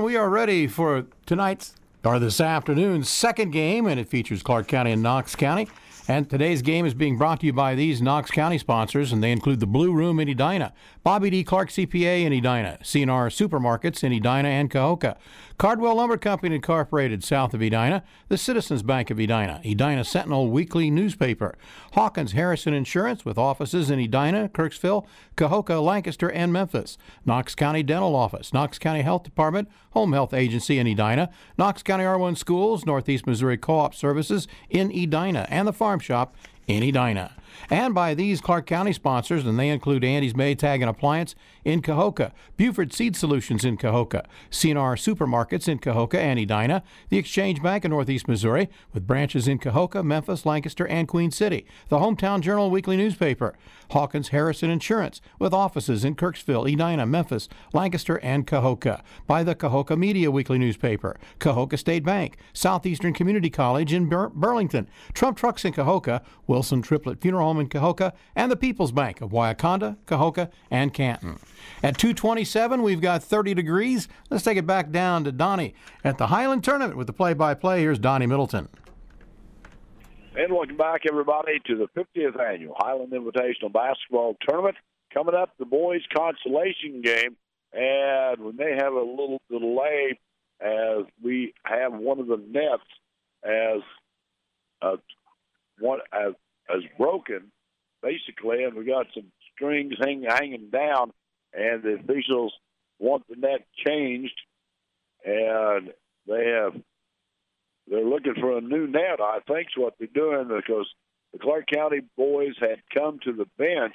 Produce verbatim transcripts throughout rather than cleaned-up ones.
we are ready for tonight's, or this afternoon's, second game, and it features Clark County and Knox County. And today's game is being brought to you by these Knox County sponsors, and they include the Blue Room in Edina, Bobby D. Clark C P A in Edina, C and R Supermarkets in Edina and Cahokia, Cardwell Lumber Company Incorporated south of Edina, the Citizens Bank of Edina, Edina Sentinel Weekly Newspaper, Hawkins Harrison Insurance with offices in Edina, Kirksville, Cahokia, Lancaster, and Memphis, Knox County Dental Office, Knox County Health Department, Home Health Agency in Edina, Knox County R one Schools, Northeast Missouri Co-op Services in Edina, and the Farm Shop in Edina. And by these Clark County sponsors, and they include Andy's Maytag and Appliance in Cahokia, Buford Seed Solutions in Cahokia, C and R Supermarkets in Cahokia and Edina, the Exchange Bank of Northeast Missouri with branches in Cahokia, Memphis, Lancaster, and Queen City, the Hometown Journal Weekly Newspaper, Hawkins Harrison Insurance with offices in Kirksville, Edina, Memphis, Lancaster, and Cahokia, by the Cahokia Media Weekly Newspaper, Cahokia State Bank, Southeastern Community College in Bur- Burlington, Trump Trucks in Cahokia, Wilson Triplett Funeral Home in Cahokia, and the People's Bank of Wyaconda, Cahokia, and Canton. At two twenty-seven, we've got thirty degrees. Let's take it back down to Donnie at the Highland Tournament with the play-by-play. Here's Donnie Middleton. And welcome back, everybody, to the fiftieth Annual Highland Invitational Basketball Tournament. Coming up, the boys' consolation game. And we may have a little delay as we have one of the nets as uh, one as, as broken, basically, and we got some strings hang, hanging down, and the officials want the net changed, and they have they're looking for a new net, I think is what they're doing, because the Clark County boys had come to the bench,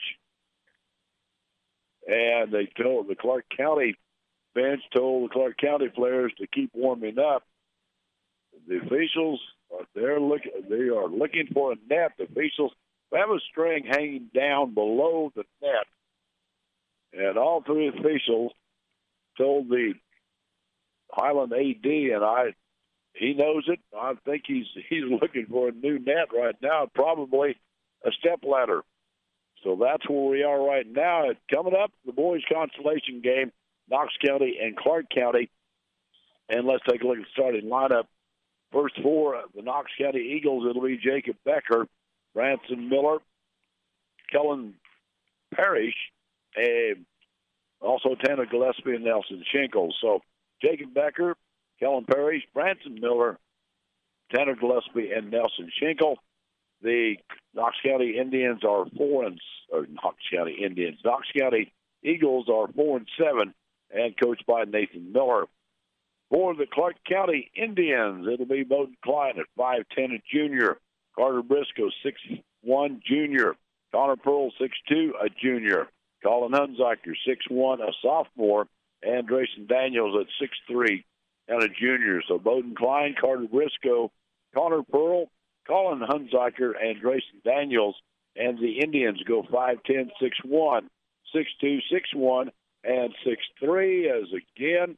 and they told the Clark County bench told the Clark County players to keep warming up. The officials are they're looking they are looking for a net. The officials have a string hanging down below the net, and all three officials told the Highland A D, and I. He knows it. I think he's he's looking for a new net right now, probably a step ladder. So that's where we are right now. It's coming up, the boys' consolation game, Knox County and Clark County. And let's take a look at the starting lineup. First four, the Knox County Eagles, it'll be Jacob Becker, Branson Miller, Kellen Parrish, and also Tanner Gillespie and Nelson Schenkel. So Jacob Becker, Kellen Parrish, Branson Miller, Tanner Gillespie, and Nelson Schenkel. The Knox County Indians are four and or Knox County Indians. Knox County Eagles are four and seven, and coached by Nathan Miller. For the Clark County Indians, it'll be Bowden Klein at five ten, a junior. Carter Briscoe, six one, junior. Connor Pearl, six two, a junior. Colin Hunziker, six one, a sophomore. And Drayson Daniels at six three. And a junior. So Bowden Klein, Carter Briscoe, Connor Pearl, Colin Hunziker, and Drayson Daniels. And the Indians go five ten, six one, six two, six one, and six three. As again,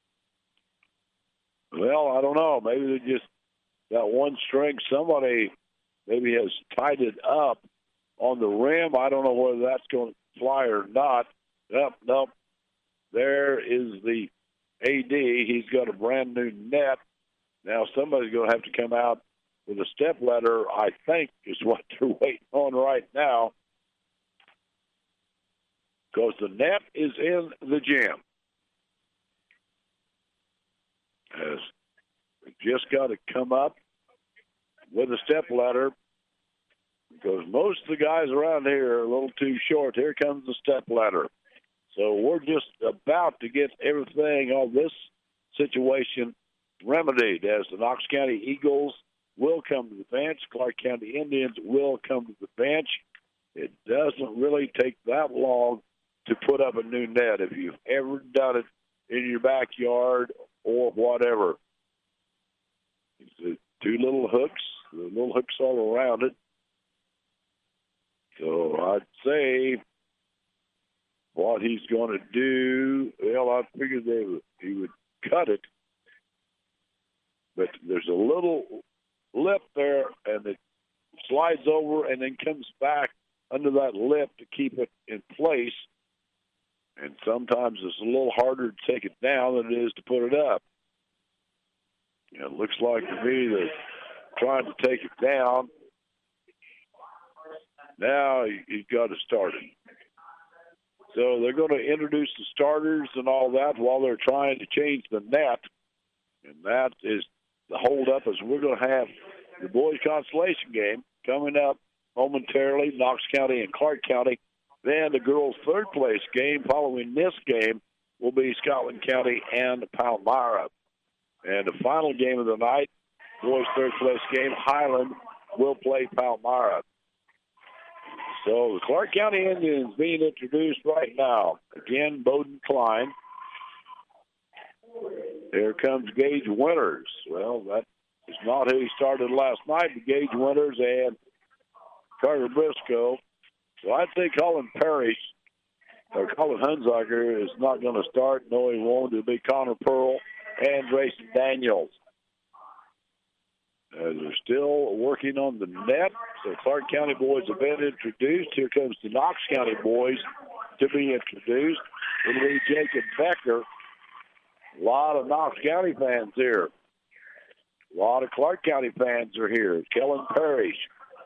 well, I don't know. Maybe they just got one string. Somebody maybe has tied it up on the rim. I don't know whether that's going to fly or not. Nope, nope. There is the A D, he's got a brand new net. Now somebody's going to have to come out with a step ladder, I think, is what they're waiting on right now. Because the net is in the gym. As we just got to come up with a step ladder. Because most of the guys around here are a little too short. Here comes the step ladder. So we're just about to get everything on this situation remedied, as the Knox County Eagles will come to the bench. Clark County Indians will come to the bench. It doesn't really take that long to put up a new net if you've ever done it in your backyard or whatever. It's the two little hooks, the little hooks all around it. So I'd say what he's going to do, well, I figured they would, he would cut it. But there's a little lip there, and it slides over and then comes back under that lip to keep it in place. And sometimes it's a little harder to take it down than it is to put it up. And it looks like to me they're trying to take it down. Now you've got to start it. So they're going to introduce the starters and all that while they're trying to change the net. And that is the holdup, as we're going to have the boys' consolation game coming up momentarily, Knox County and Clark County. Then the girls' third-place game following this game will be Scotland County and Palmyra. And the final game of the night, boys' third-place game, Highland will play Palmyra. So the Clark County Indians being introduced right now. Again, Bowden Klein. Here comes Gage Winters. Well, that is not who he started last night, but Gage Winters and Carter Briscoe. So I'd say Colin Parrish or Colin Hunziker is not going to start. No, he won't. It'll be Connor Pearl and Grayson Daniels. Uh, they're still working on the net. So Clark County boys have been introduced. Here comes the Knox County boys to be introduced. It'll be Jacob Becker. A lot of Knox County fans here. A lot of Clark County fans are here. Kellen Parrish.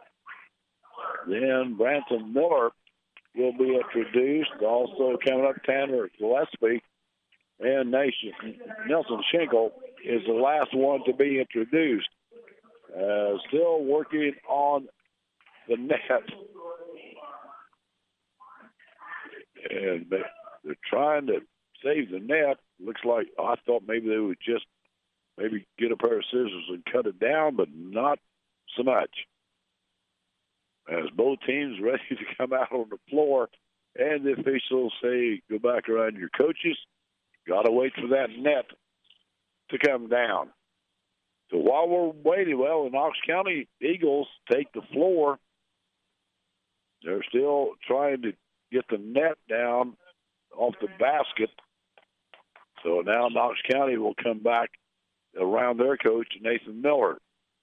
Then Branson Miller will be introduced. Also coming up, Tanner Gillespie. And Nelson Schenkel is the last one to be introduced. Uh, still working on the net. And they're trying to save the net. Looks like I thought maybe they would just maybe get a pair of scissors and cut it down, but not so much. As both teams ready to come out on the floor, and the officials say, go back around your coaches. Got to wait for that net to come down. So while we're waiting, well, the Knox County Eagles take the floor. They're still trying to get the net down off the basket. So now Knox County will come back around their coach, Nathan Miller.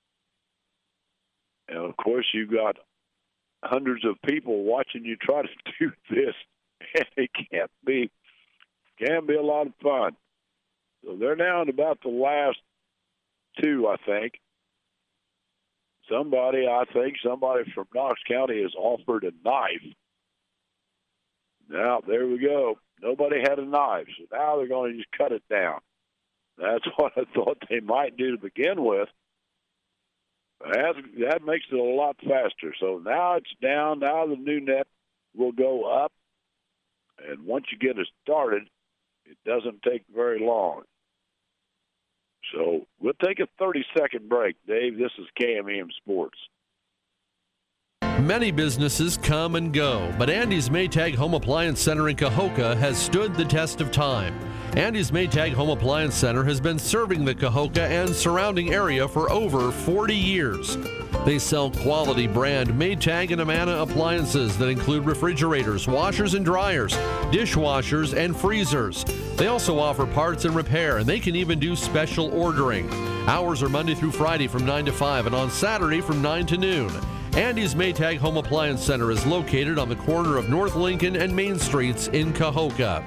And, of course, you've got hundreds of people watching you try to do this, and it can't be, can be a lot of fun. So they're down about the last two, I think. Somebody, I think, somebody from Knox County has offered a knife. Now, there we go. Nobody had a knife, so now they're going to just cut it down. That's what I thought they might do to begin with. That, that makes it a lot faster. So now it's down. Now the new net will go up. And once you get it started, it doesn't take very long. So we'll take a thirty-second break, Dave. This is K M E M Sports. Many businesses come and go, but Andy's Maytag Home Appliance Center in Cahokia has stood the test of time. Andy's Maytag Home Appliance Center has been serving the Cahokia and surrounding area for over forty years. They sell quality brand Maytag and Amana appliances that include refrigerators, washers and dryers, dishwashers, and freezers. They also offer parts and repair, and they can even do special ordering. Hours are Monday through Friday from nine to five and on Saturday from nine to noon. Andy's Maytag Home Appliance Center is located on the corner of North Lincoln and Main Streets in Cahokia.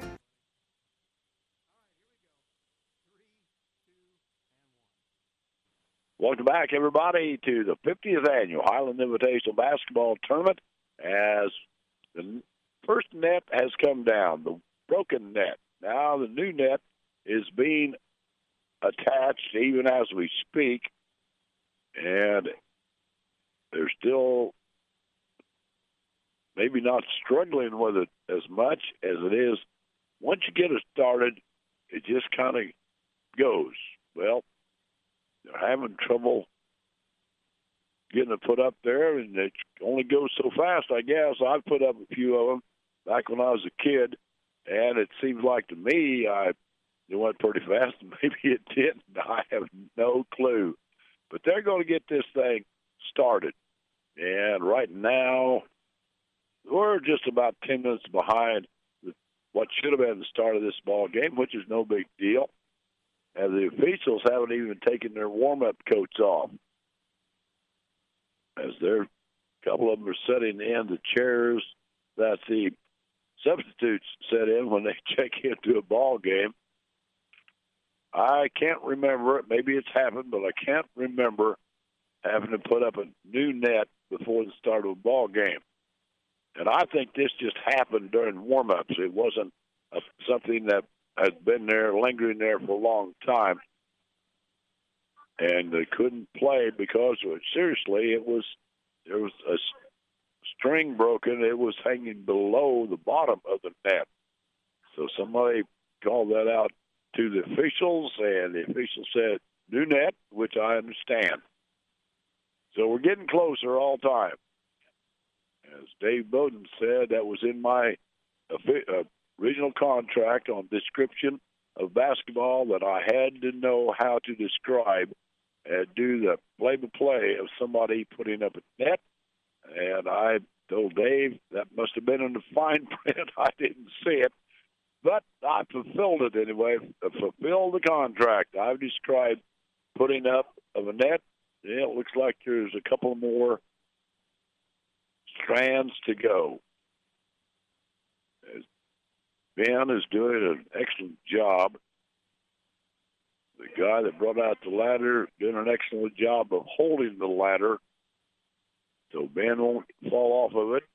Welcome back, everybody, to the fiftieth Annual Highland Invitational Basketball Tournament as the first net has come down, the broken net. Now the new net is being attached even as we speak, and they're still maybe not struggling with it as much as it is. Once you get it started, it just kind of goes. Well, they're having trouble getting it put up there, and it only goes so fast, I guess. I've put up a few of them back when I was a kid, and it seems like to me I it went pretty fast, and maybe it didn't. I have no clue. But they're going to get this thing started. And right now, we're just about ten minutes behind what should have been the start of this ball game, which is no big deal. And the officials haven't even taken their warm-up coats off. As they're, a couple of them are sitting in the chairs that the substitutes set in when they check into a ball game. I can't remember it. Maybe it's happened, but I can't remember having to put up a new net before the start of a ball game. And I think this just happened during warm-ups. It wasn't a, something that had been there, lingering there for a long time. And they couldn't play because of it. Seriously, it was there was a string broken. It was hanging below the bottom of the net. So somebody called that out to the officials, and the official said, new net, which I understand. So we're getting closer all time. As Dave Bowden said, that was in my original contract on description of basketball that I had to know how to describe and do the play-by-play of somebody putting up a net. And I told Dave that must have been in the fine print. I didn't see it. But I fulfilled it anyway, fulfilled the contract. I've described putting up of a net. Yeah, it looks like there's a couple more strands to go. Ben is doing an excellent job. The guy that brought out the ladder doing an excellent job of holding the ladder so Ben won't fall off of it.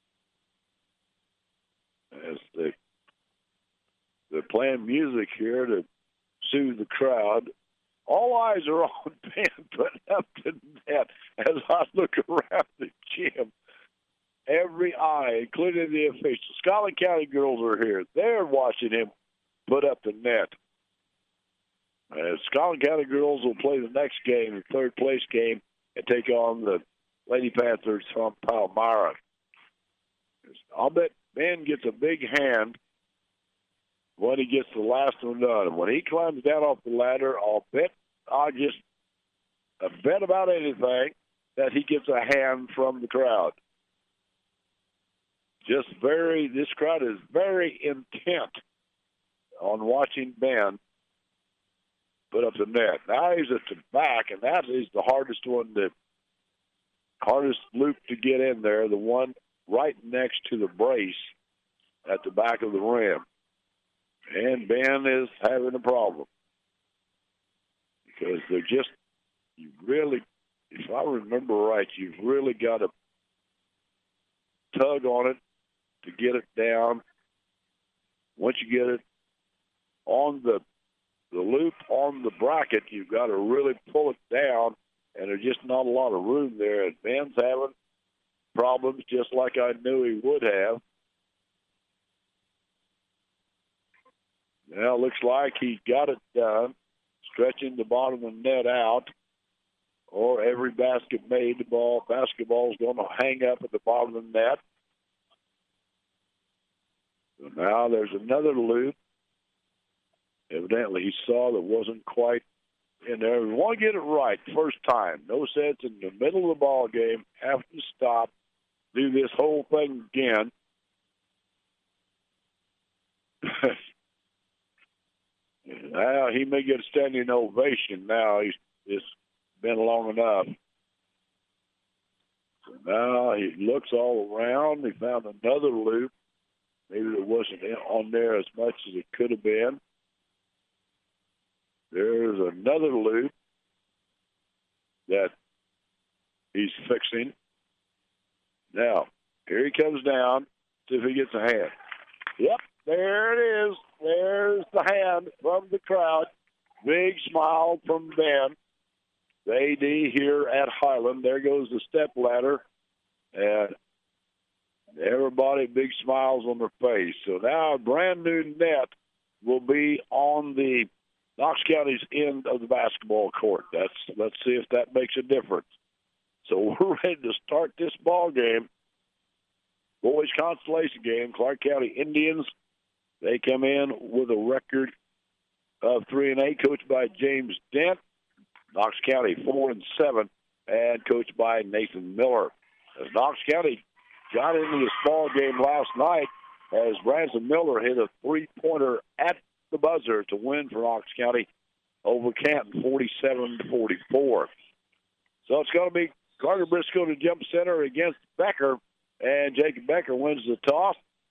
As they, they're playing music here to soothe the crowd. All eyes are on Ben putting up the net as I look around the gym. Every eye, including the officials. Scotland County girls are here. They're watching him put up the net. Uh, Scotland County girls will play the next game, the third place game, and take on the Lady Panthers from Palmyra. I'll bet Ben gets a big hand when he gets the last one done. When he climbs down off the ladder, I'll bet I just I bet about anything that he gets a hand from the crowd. Just very, this crowd is very intent on watching Ben put up the net. Now he's at the back, and that is the hardest one, the hardest loop to get in there, the one right next to the brace at the back of the rim. And Ben is having a problem because they're just, you really, if I remember right, you've really got to tug on it to get it down. Once you get it on the the loop on the bracket, you've got to really pull it down, and there's just not a lot of room there. And Ben's having problems just like I knew he would have. Now it looks like he got it done, stretching the bottom of the net out, or every basket made, the ball basketball is going to hang up at the bottom of the net. So now there's another loop. Evidently he saw that wasn't quite in there. We want to get it right first time. No sense in the middle of the ball game, have to stop, do this whole thing again. Now he may get a standing ovation now. He's it's been long enough. So now he looks all around. He found another loop. Maybe it wasn't on there as much as it could have been. There's another loop that he's fixing. Now, here he comes down. See if he gets a hand. Yep, there it is. There's the hand from the crowd. Big smile from Ben. The A D here at Highland. There goes the step ladder. And everybody, big smiles on their face. So now a brand new net will be on the Knox County's end of the basketball court. That's let's see if that makes a difference. So we're ready to start this ball game. Boys consolation game. Clark County Indians. They come in with a record of three and eight, coached by James Dent. Knox County four and seven, and coached by Nathan Miller. As Knox County got into this ball game last night, as Branson Miller hit a three-pointer at the buzzer to win for Knox County over Canton, forty-seven to forty-four. So it's going to be Carter Briscoe to jump center against Becker, and Jacob Becker wins the toss.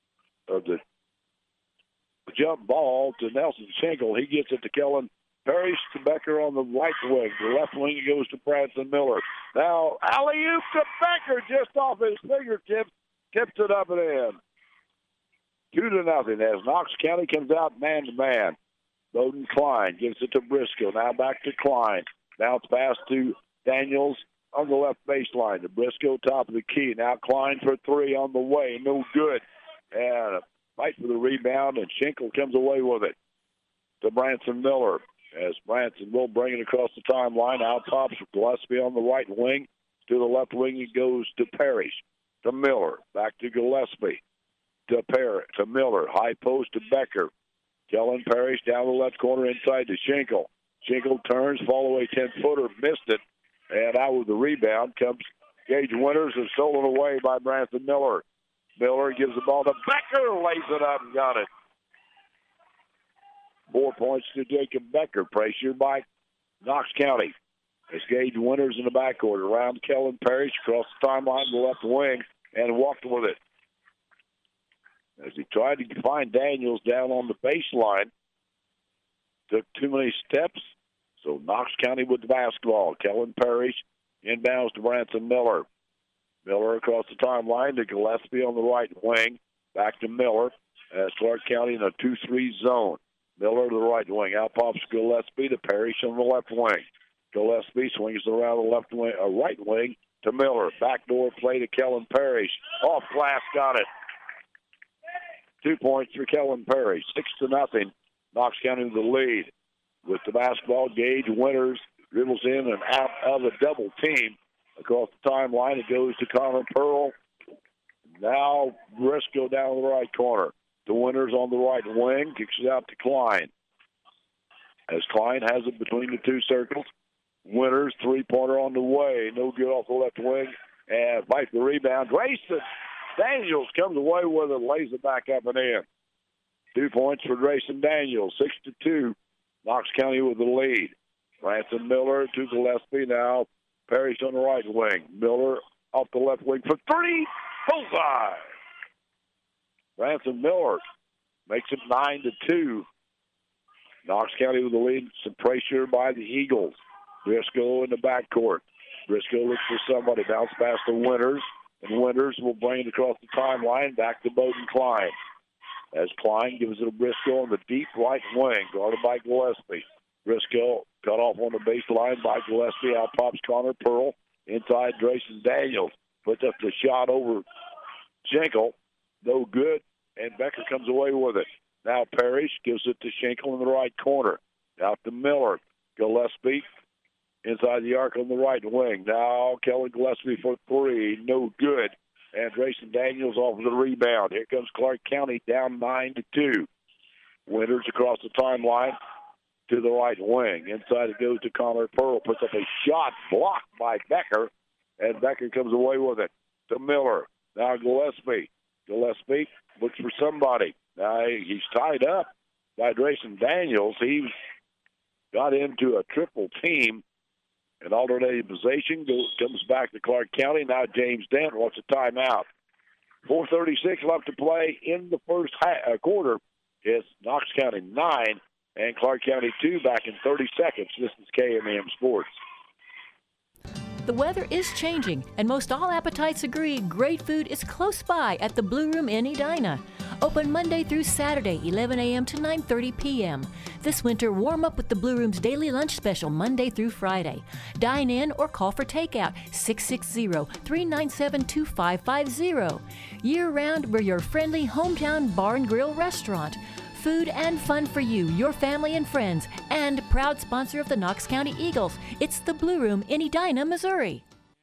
of the jump ball to Nelson Schenkel. He gets it to Kellen Parrish to Becker on the right wing. The left wing goes to Branson Miller. Now, alley-oop to Becker just off his fingertips. Tips it up and in. Two to nothing as Knox County comes out man-to-man. Bowden Klein gives it to Briscoe. Now back to Klein. Bounce pass to Daniels on the left baseline. To Briscoe, top of the key. Now Klein for three on the way. No good. And a fight for the rebound, and Schenkel comes away with it. To Branson Miller. As Branson will bring it across the timeline. Out pops Gillespie on the right wing. To the left wing, it goes to Parrish. To Miller. Back to Gillespie. To Parrish. To Miller. High post to Becker. Kellen Parrish down the left corner inside to Schenkel. Schenkel turns, fall away ten-footer, missed it. And out with the rebound comes Gage Winters, and stolen away by Branson Miller. Miller gives the ball to Becker, lays it up and got it. Four points to Jacob Becker. Pressure by Knox County. As Gage Winters in the backcourt around Kellen Parrish across the timeline to the left wing and walked with it. As he tried to find Daniels down on the baseline, took too many steps. So Knox County with the basketball. Kellen Parrish inbounds to Branson Miller. Miller across the timeline to Gillespie on the right wing. Back to Miller as Clark County in a two three zone. Miller to the right wing. Out pops Gillespie to Parrish on the left wing. Gillespie swings around the left wing, uh, right wing to Miller. Backdoor play to Kellen Parrish. Off glass, got it. Two points for Kellen Parrish. Six to nothing. Knox County with the lead. With the basketball, Gage Winters dribbles in and out of the double team. Across the timeline, it goes to Connor Pearl. Now Briscoe down the right corner. The Winters on the right wing. Kicks it out to Klein. As Klein has it between the two circles. Winters, three-pointer on the way. No good off the left wing. And fight the rebound. Grayson Daniels comes away with it, lays it back up and in. Two points for Grayson Daniels. Six to two. Knox County with the lead. Branson Miller to Gillespie now. Parrish on the right wing. Miller off the left wing for three. Bullseye. Branson Miller makes it nine to two. Knox County with the lead. Some pressure by the Eagles. Briscoe in the backcourt. Briscoe looks for somebody. Bounce pass to Winters. And Winters will bring it across the timeline back to Bowden Klein. As Klein gives it to Briscoe on the deep right wing, guarded by Gillespie. Briscoe cut off on the baseline by Gillespie. Out pops Connor Pearl. Inside Grayson Daniels. Puts up the shot over Schenkel. No good. And Becker comes away with it. Now Parrish gives it to Schenkel in the right corner. Out to Miller. Gillespie inside the arc on the right wing. Now Kellen Gillespie for three. No good. And Grayson Daniels off of the rebound. Here comes Clark County down nine to two. Winters across the timeline to the right wing. Inside it goes to Connor Pearl. Puts up a shot blocked by Becker. And Becker comes away with it to Miller. Now Gillespie. Gillespie looks for somebody. Now he's tied up by Grayson Daniels. He got into a triple team. An alternating possession goes, comes back to Clark County. Now James Dent wants a timeout. four thirty-six left to play in the first ha- uh, quarter. It's Knox County nine and Clark County two back in thirty seconds. This is K M A M Sports. The weather is changing, and most all appetites agree great food is close by at the Blue Room in Edina. Open Monday through Saturday, eleven a.m. to nine thirty p.m. This winter, warm up with the Blue Room's daily lunch special Monday through Friday. Dine in or call for takeout six six zero, three nine seven, two five five zero. Year-round, we're your friendly hometown bar and grill restaurant. Food and fun for you, your family and friends, and proud sponsor of the Knox County Eagles. It's the Blue Room in Edina, Missouri.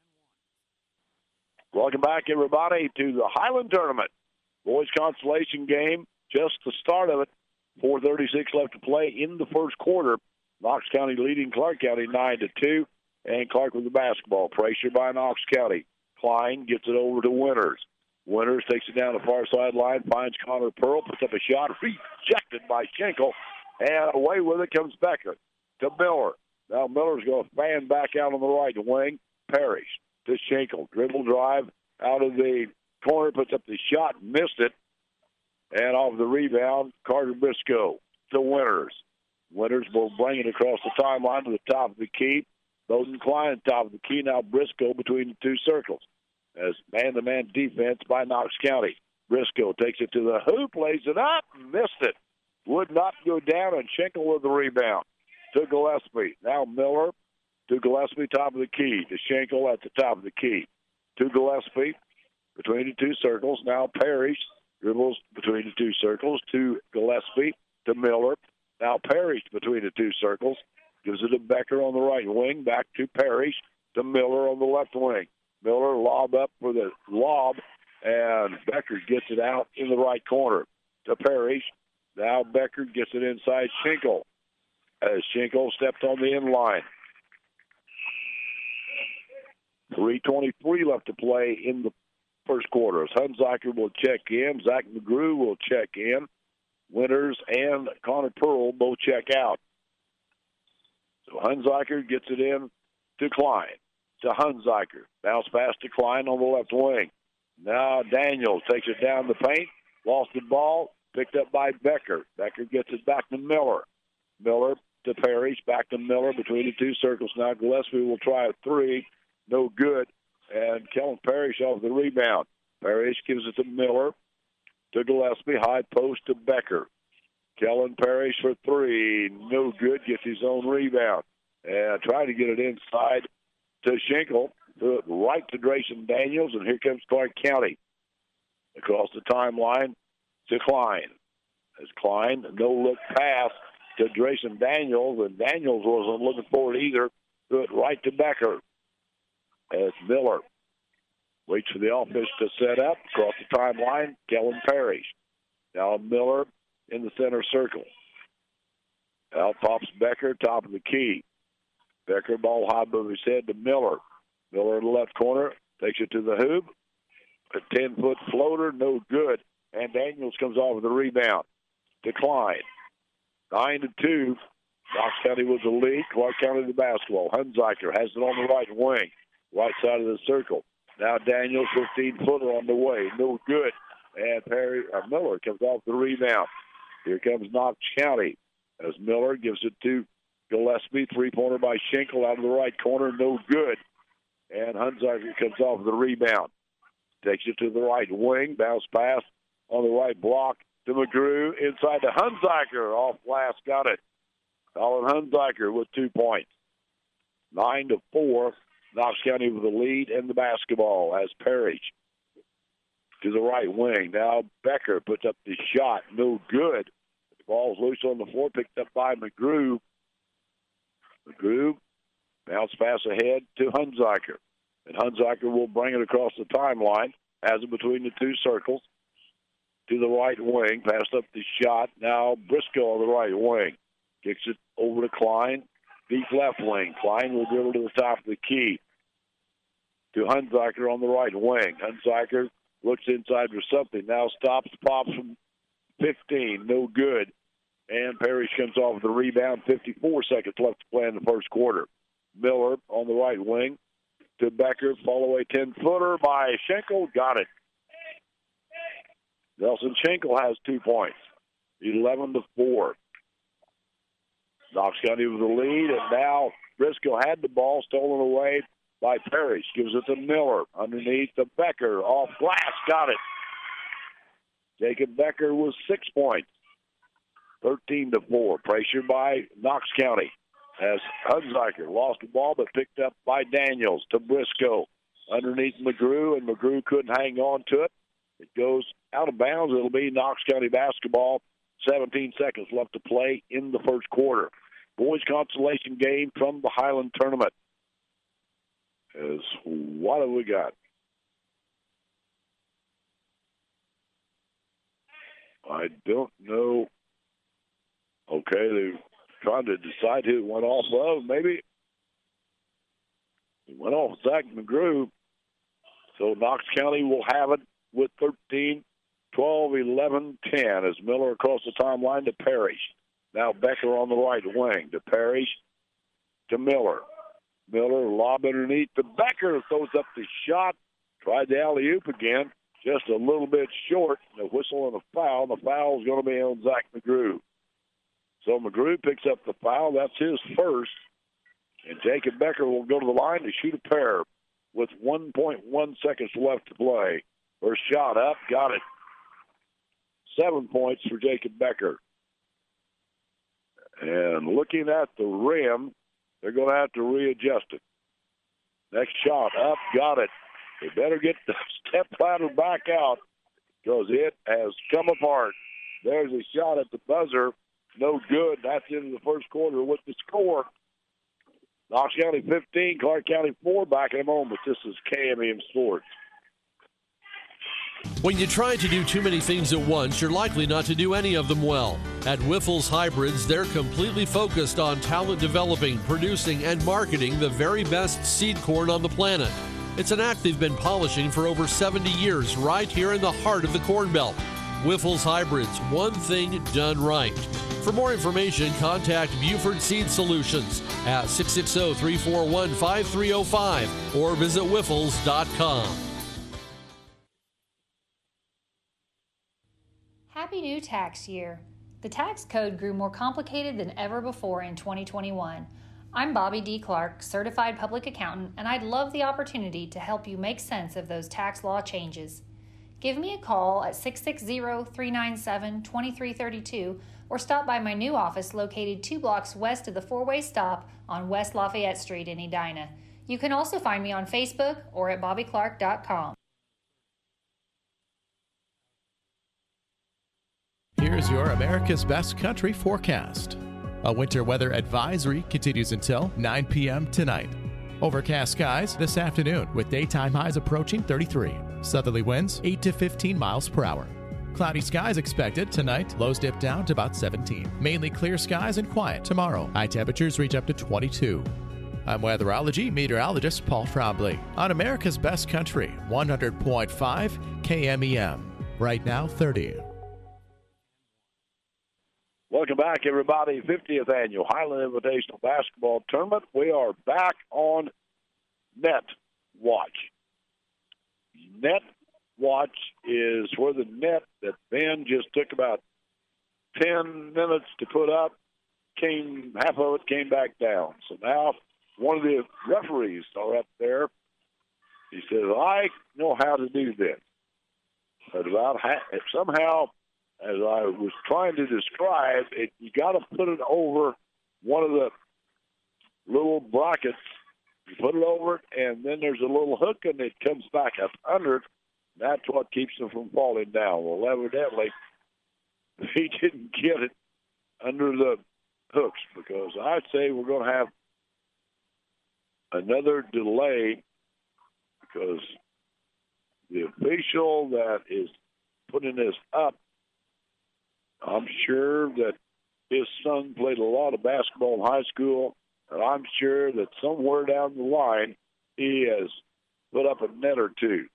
Welcome back, everybody, to the Highland Tournament. Boys consolation game, just the start of it. four thirty-six left to play in the first quarter. Knox County leading Clark County nine to two, and Clark with the basketball. Pressure by Knox County. Klein gets it over to Winters. Winters takes it down the far sideline, finds Connor Pearl, puts up a shot, rejected by Schenkel, and away with it comes Becker to Miller. Now Miller's going to fan back out on the right wing. Parrish to Schenkel. Dribble drive out of the corner, puts up the shot, missed it. And off the rebound, Carter Briscoe to Winters. Winters will bring it across the timeline to the top of the key. Bowden Klein, top of the key. Now Briscoe between the two circles. As man-to-man defense by Knox County. Briscoe takes it to the hoop, lays it up, missed it. Would not go down, and Schenkel with the rebound. To Gillespie. Now Miller to Gillespie, top of the key. To Schenkel at the top of the key. To Gillespie between the two circles. Now Parrish dribbles between the two circles to Gillespie, to Miller. Now Parrish between the two circles. Gives it to Becker on the right wing. Back to Parrish, to Miller on the left wing. Miller lob up for the lob, and Becker gets it out in the right corner to Parrish. Now Becker gets it inside Schenkel, as Schenkel stepped on the end line. three twenty-three left to play in the first quarter. As Hunziker will check in. Zach McGrew will check in. Winters and Connor Pearl both check out. So Hunziker gets it in to Klein. To Hunziker. Bounce pass to Klein on the left wing. Now Daniels takes it down the paint. Lost the ball. Picked up by Becker. Becker gets it back to Miller. Miller to Parrish. Back to Miller between the two circles. Now Gillespie will try a three. No good. And Kellen Parrish off the rebound. Parrish gives it to Miller. To Gillespie. High post to Becker. Kellen Parrish for three. No good. Gets his own rebound. And trying to get it inside to Schenkel. To it right to Drayson Daniels. And here comes Clark County. Across the timeline to Klein. As Klein, no-look pass to Drayson Daniels. And Daniels wasn't looking for it either. To it right to Becker. As Miller waits for the offense to set up. Across the timeline, Kellen Parrish. Now Miller in the center circle. Out pops Becker, top of the key. Becker, ball high above his head to Miller. Miller in the left corner, takes it to the hoop. A ten-foot floater, no good. And Daniels comes off with the rebound. Decline. Nine to two. Knox County was the lead. Clark County the basketball. Hunziker has it on the right wing. Right side of the circle. Now Daniels, fifteen-footer on the way. No good. And Perry uh, Miller comes off the rebound. Here comes Knox County as Miller gives it to Gillespie. Three-pointer by Schenkel out of the right corner. No good. And Hunziker comes off the rebound. Takes it to the right wing. Bounce pass on the right block to McGrew. Inside to Hunziker. Off glass. Got it. Colin Hunziker with two points. Nine to four. Knox County with the lead in the basketball as Parrish to the right wing. Now Becker puts up the shot. No good. The ball's loose on the floor, picked up by McGrew. McGrew, bounce pass ahead to Hunziker. And Hunziker will bring it across the timeline, has it between the two circles. To the right wing, passed up the shot. Now Briscoe on the right wing. Kicks it over to Klein. Deep left wing. Klein will dribble to the top of the key. To Hunziker on the right wing. Hunziker looks inside for something. Now stops, pops from fifteen. No good. And Parrish comes off with the rebound. fifty-four seconds left to play in the first quarter. Miller on the right wing. To Becker. Fall away ten-footer by Schenkel. Got it. Nelson Schenkel has two points. eleven to four. Knox County with the lead, and now Briscoe had the ball stolen away by Parrish. Gives it to Miller underneath to Becker. Off glass, got it. Jacob Becker with six points. thirteen to four. Pressure by Knox County as Hunziker lost the ball but picked up by Daniels to Briscoe. Underneath McGrew, and McGrew couldn't hang on to it. It goes out of bounds. It'll be Knox County basketball. seventeen seconds left to play in the first quarter. Boys consolation game from the Highland Tournament. Is what have we got? I don't know. Okay, they're trying to decide who it went off of. Maybe it went off Zach McGrew. So Knox County will have it with thirteen, twelve, eleven, ten as Miller across the timeline to Parrish. Now Becker on the right wing to Parrish to Miller. Miller lob underneath to Becker. Throws up the shot. Tried the alley-oop again. just a little bit short. A whistle and a foul. The foul is going to be on Zach McGrew. So McGrew picks up the foul. That's his first. And Jacob Becker will go to the line to shoot a pair with one point one seconds left to play. First shot up, got it. Seven points for Jacob Becker. And looking at the rim, they're going to have to readjust it. Next shot up, got it. They better get the step ladder back out because it has come apart. There's a shot at the buzzer. No good. That's into the first quarter with the score. Knox County fifteen, Clark County four. Back in a moment. This is K M E M Sports. When you try to do too many things at once, you're likely not to do any of them well. At Wiffles Hybrids, they're completely focused on talent developing, producing, and marketing the very best seed corn on the planet. It's an act they've been polishing for over seventy years right here in the heart of the Corn Belt. Wiffles Hybrids, one thing done right. For more information, contact Buford Seed Solutions at six six zero, three four one, five three zero five or visit wiffles dot com. Happy new tax year. The tax code grew more complicated than ever before in twenty twenty-one. I'm Bobby D. Clark, certified public accountant, and I'd love the opportunity to help you make sense of those tax law changes. Give me a call at six six zero, three nine seven, two three three two or stop by my new office located two blocks west of the four-way stop on West Lafayette Street in Edina. You can also find me on Facebook or at bobby clark dot com. Here's your America's Best Country forecast. A winter weather advisory continues until nine p.m. tonight. Overcast skies this afternoon with daytime highs approaching thirty-three. Southerly winds eight to fifteen miles per hour. Cloudy skies expected tonight. Lows dip down to about seventeen. Mainly clear skies and quiet tomorrow. High temperatures reach up to twenty-two. I'm weatherology meteorologist Paul Trombley on America's Best Country, one hundred point five K M E M. Right now, thirty. Welcome back, everybody. fiftieth Annual Highland Invitational Basketball Tournament. We are back on Net Watch. Net Watch is where the net that Ben just took about ten minutes to put up, came half of it came back down. So now one of the referees are up there. He says, I know how to do this. But about ha- somehow, as I was trying to describe, it, you got to put it over one of the little brackets. You put it over it, and then there's a little hook, and it comes back up under it. That's what keeps them from falling down. Well, evidently, he didn't get it under the hooks because I'd say we're going to have another delay because the official that is putting this up, I'm sure that his son played a lot of basketball in high school, and I'm sure that somewhere down the line he has put up a net or two.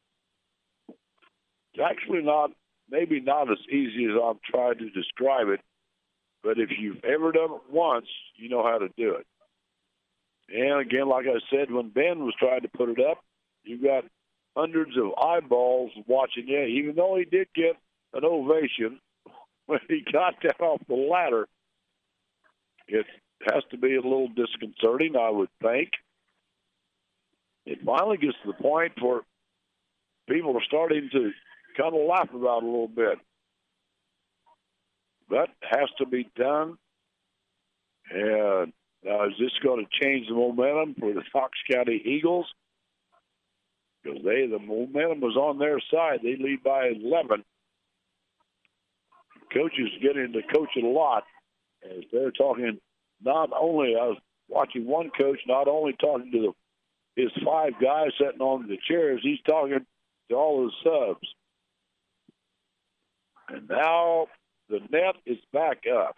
It's actually not, maybe not as easy as I'm trying to describe it, but if you've ever done it once, you know how to do it. And again, like I said, when Ben was trying to put it up, you've got hundreds of eyeballs watching you, even though he did get an ovation when he got down off the ladder. It has to be a little disconcerting, I would think. It finally gets to the point where people are starting to kind of laugh about it a little bit. But it has to be done. And now, is this going to change the momentum for the Knox County Eagles? Because they, the momentum was on their side. They lead by eleven. Coaches getting to coach it a lot as they're talking. Not only, I was watching one coach not only talking to the, his five guys sitting on the chairs, he's talking to all his subs. And now the net is back up.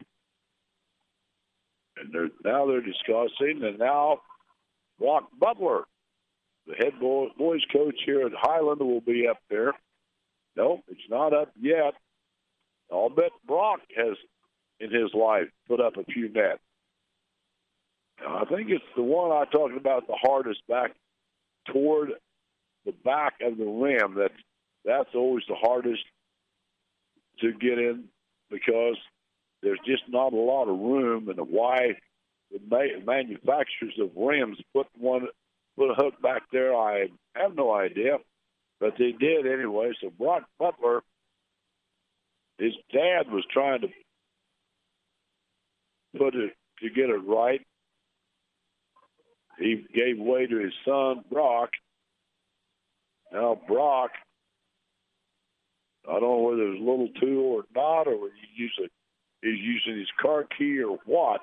And they're, now they're discussing, and now Brock Butler, the head boy, boys coach here at Highland, will be up there. No, it's not up yet. I'll bet Brock has, in his life, put up a few nets. Now, I think it's the one I talked about the hardest back toward the back of the rim. That's that's always the hardest to get in because there's just not a lot of room, and why the ma- manufacturers of rims put one put a hook back there, I have no idea, but they did anyway. So Brock Butler, his dad was trying to put it to get it right. He gave way to his son Brock. Now Brock, I don't know whether it was a little tool or not, or whether he used a, he's using his car key or what.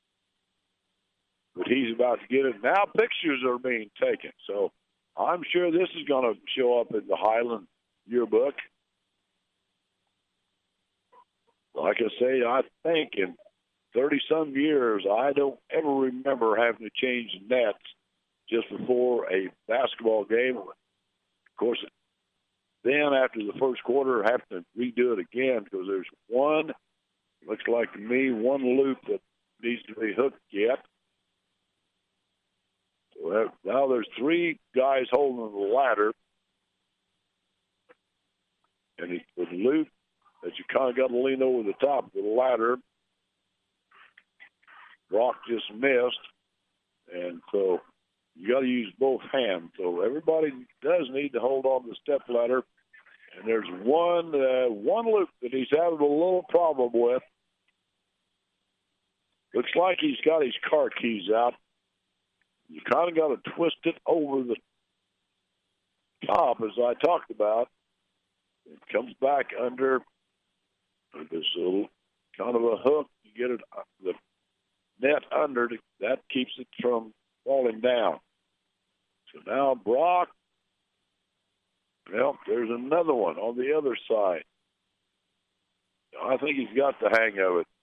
But he's about to get it. Now pictures are being taken. So I'm sure this is going to show up in the Highland yearbook. Like I say, I think in thirty-some years, I don't ever remember having to change nets just before a basketball game. Of course, then after the first quarter, I have to redo it again because there's one, looks like to me, one loop that needs to be hooked yet. So now there's three guys holding the ladder. And it's the loop that you kind of got to lean over the top of the ladder. Brock just missed. And so you got to use both hands. So everybody does need to hold on to the step ladder. And there's one uh, one loop that he's having a little problem with. Looks like he's got his car keys out. You kind of got to twist it over the top, as I talked about. It comes back under this little kind of a hook. You get it the net under. That keeps it from falling down. So now Brock, well, there's another one on the other side. I think he's got the hang of it.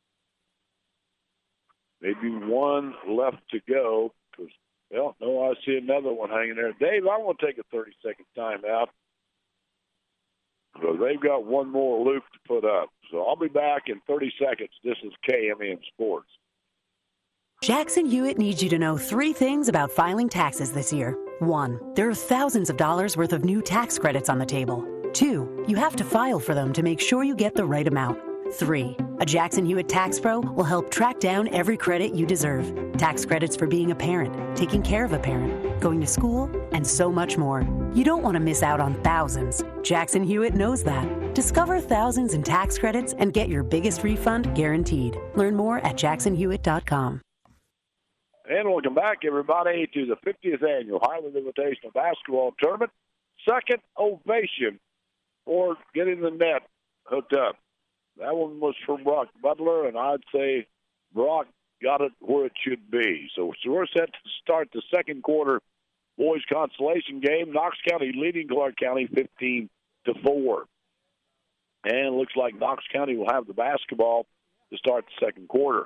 Maybe one left to go. Cause, well, no, I see another one hanging there. Dave, I want to take a thirty-second timeout. Because they've got one more loop to put up. So I'll be back in thirty seconds. This is K M N Sports. Jackson Hewitt needs you to know three things about filing taxes this year. One, there are thousands of dollars worth of new tax credits on the table. Two, you have to file for them to make sure you get the right amount. Three, a Jackson Hewitt Tax Pro will help track down every credit you deserve. Tax credits for being a parent, taking care of a parent, going to school, and so much more. You don't want to miss out on thousands. Jackson Hewitt knows that. Discover thousands in tax credits and get your biggest refund guaranteed. Learn more at jackson hewitt dot com. And welcome back, everybody, to the fiftieth Annual Highland Invitational Basketball Tournament. Second ovation for getting the net hooked up. That one was from Brock Butler, and I'd say Brock got it where it should be. So, so we're set to start the second quarter boys consolation game. Knox County leading Clark County fifteen to four. And it looks like Knox County will have the basketball to start the second quarter.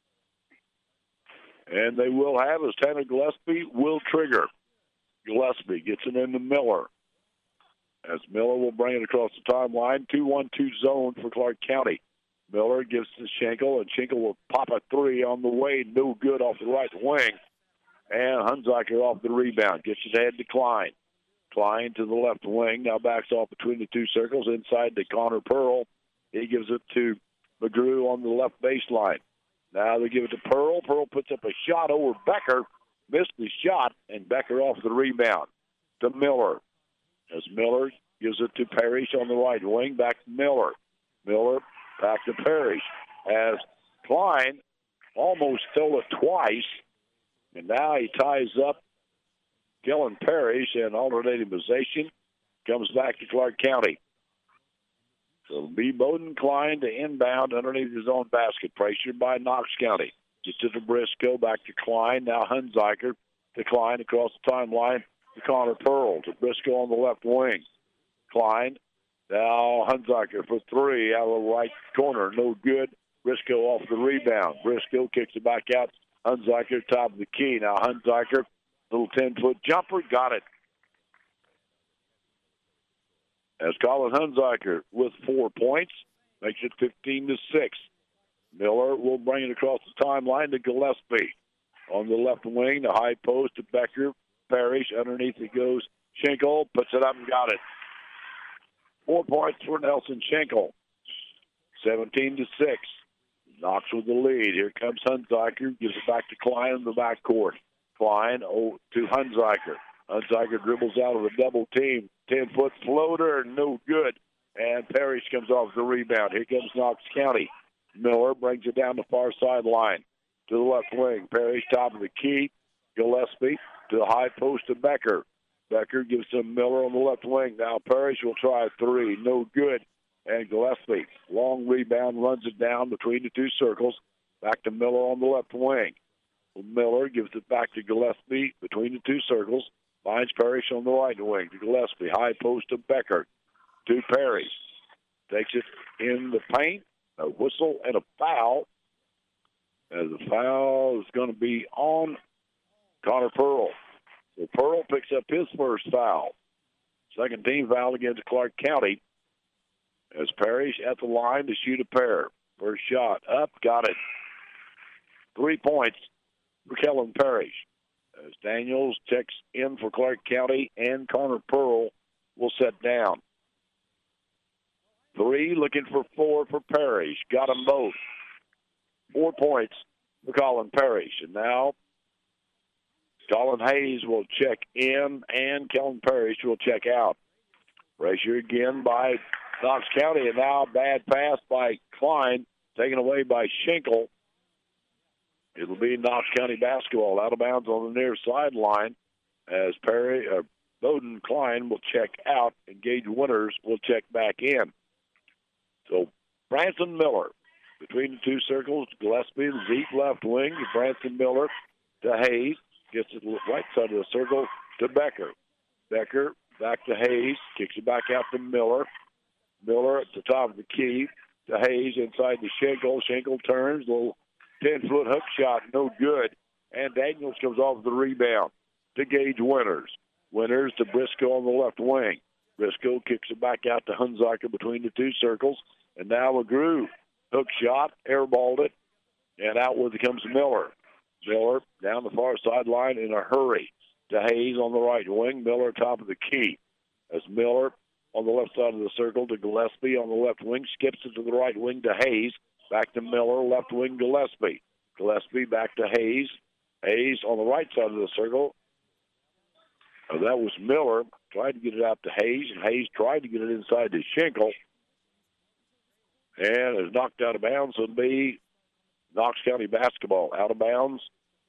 And they will have as Tanner Gillespie will trigger. Gillespie gets it into Miller. As Miller will bring it across the timeline, two one two zone for Clark County. Miller gives to Schenkel, and Schenkel will pop a three on the way. No good off the right wing. And Hunziker off the rebound. Gets his head to Klein. Klein to the left wing. Now backs off between the two circles inside to Connor Pearl. He gives it to McGrew on the left baseline. Now they give it to Pearl. Pearl puts up a shot over Becker. Missed the shot, and Becker off the rebound to Miller. As Miller gives it to Parrish on the right wing, back to Miller. Miller back to Parrish. As Klein almost stole it twice, and now he ties up Kellen Parrish in alternating possession. Comes back to Clark County. So it'll be Bowden Klein to inbound underneath his own basket. Pressured by Knox County. Gets to Briscoe, back to Klein. Now Hunziker to Klein across the timeline. To Connor Pearl, to Briscoe on the left wing. Klein, now Hunziker for three out of the right corner. No good. Briscoe off the rebound. Briscoe kicks it back out. Hunziker top of the key. Now Hunziker, little ten-foot jumper, got it. As Colin Hunziker with four points, makes it fifteen to six. Miller will bring it across the timeline to Gillespie. On the left wing, the high post to Becker. Parrish, underneath it goes Schenkel, puts it up and got it. Four points for Nelson Schenkel. seventeen to six. Knox with the lead. Here comes Hunziker. Gives it back to Klein in the backcourt. Klein oh, to Hunziker. Hunziker dribbles out of the double team. ten-foot floater, no good. And Parrish comes off the rebound. Here comes Knox County. Miller brings it down the far sideline to the left wing. Parrish top of the key. Gillespie to the high post to Becker. Becker gives to Miller on the left wing. Now Parrish will try a three. No good. And Gillespie, long rebound, runs it down between the two circles. Back to Miller on the left wing. Miller gives it back to Gillespie between the two circles. Finds Parrish on the right wing to Gillespie. High post to Becker. To Parrish. Takes it in the paint. A whistle and a foul. As the foul is going to be on Connor Pearl. So Pearl picks up his first foul. Second team foul against Clark County. As Parrish at the line to shoot a pair. First shot up, got it. Three points for Kellen Parrish. As Daniels checks in for Clark County and Connor Pearl will set down. Three, looking for four for Parrish. Got them both. Four points for Colin Parrish. And now Colin Hayes will check in and Kellen Parrish will check out. Pressure again by Knox County, and now a bad pass by Klein, taken away by Schenkel. It'll be Knox County basketball out of bounds on the near sideline as Perry, uh, Bowden Klein will check out, and Gage Winters will check back in. So Branson Miller between the two circles. Gillespie, the deep left wing. Branson Miller to Hayes. Gets it right side of the circle to Becker. Becker back to Hayes. Kicks it back out to Miller. Miller at the top of the key to Hayes inside the Schenkel. Schenkel turns. Little ten-foot hook shot. No good. And Daniels comes off the rebound to Gage Winters. Winters to Briscoe on the left wing. Briscoe kicks it back out to Hunziker between the two circles. And now McGrew. Hook shot. Airballed it. And outward comes Miller. Miller down the far sideline in a hurry to Hayes on the right wing. Miller top of the key. As Miller on the left side of the circle to Gillespie on the left wing. Skips it to the right wing to Hayes. Back to Miller, left wing Gillespie. Gillespie back to Hayes. Hayes on the right side of the circle. Uh, that was Miller. Tried to get it out to Hayes, and Hayes tried to get it inside to Schenkel. And is knocked out of bounds. It'll be Knox County basketball. Out of bounds.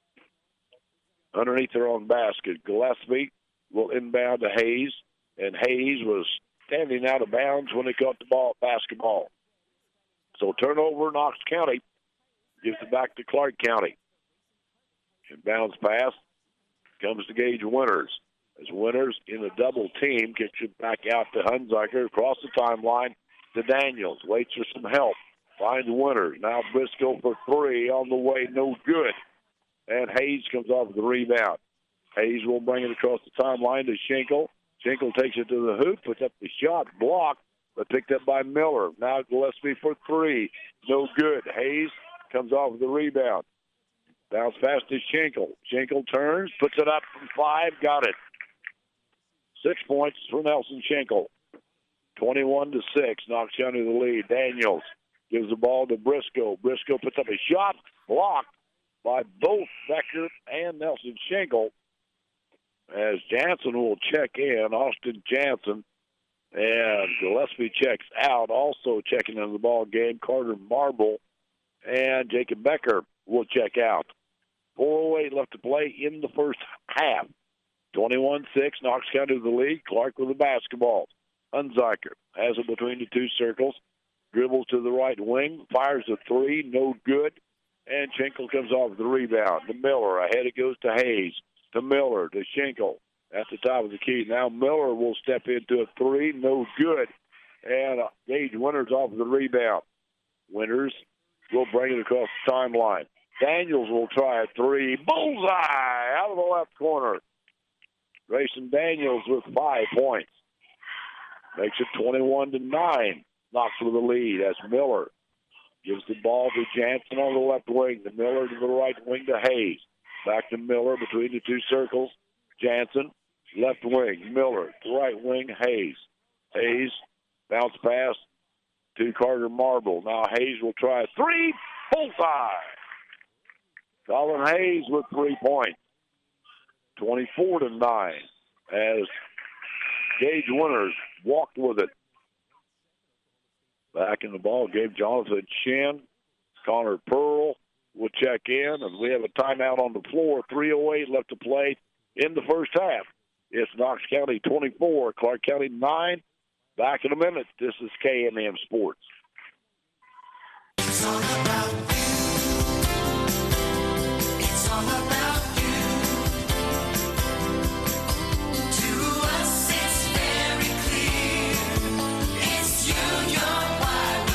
Underneath their own basket. Gillespie will inbound to Hayes. And Hayes was standing out of bounds when he caught the ball basketball. So turnover, Knox County gives it back to Clark County. Inbounds pass comes to Gage Winters. As Winters in a double team kicks it back out to Hunziker across the timeline to Daniels. Waits for some help. Finds Winters. Now Briscoe for three on the way. No good. And Hayes comes off the rebound. Hayes will bring it across the timeline to Schenkel. Schenkel takes it to the hoop, puts up the shot, blocked, but picked up by Miller. Now Gillespie for three. No good. Hayes comes off the rebound. Bounce pass to Schenkel. Schenkel turns, puts it up from five, got it. Six points for Nelson Schenkel. twenty-one to six, Knox County the lead. Daniels gives the ball to Briscoe. Briscoe puts up a shot, blocked by both Becker and Nelson Schenkel. As Jansen will check in, Austin Jansen, and Gillespie checks out. Also checking into the ball game, Carter Marble and Jacob Becker will check out. four oh eight left to play in the first half. twenty-one six, Knox County to the lead. Clark with the basketball. Hunziker has it between the two circles. Dribbles to the right wing, fires a three, no good. And Schenkel comes off the rebound. To Miller, ahead it goes to Hayes. To Miller, to Schenkel at the top of the key. Now Miller will step into a three, no good. And uh, Gage Winters off the rebound. Winters will bring it across the timeline. Daniels will try a three. Bullseye out of the left corner. Grayson Daniels with five points. Makes it twenty-one to nine. Knox with the lead as Miller gives the ball to Jansen on the left wing. To Miller to the right wing to Hayes. Back to Miller between the two circles. Jansen, left wing. Miller, right wing, Hayes. Hayes Bounce pass to Carter Marble. Now Hayes will try a three. Bullseye. Colin Hayes with three points. twenty-four to nine as Gage Winters walked with it. Back in the ball game, Jonathan Shin. Connor Pearl will check in, and we have a timeout on the floor. three oh eight left to play in the first half. It's Knox County twenty-four, Clark County nine. Back in a minute. This is K and M Sports. It's all about you. It's all about you. To us it's very clear. It's you, you're why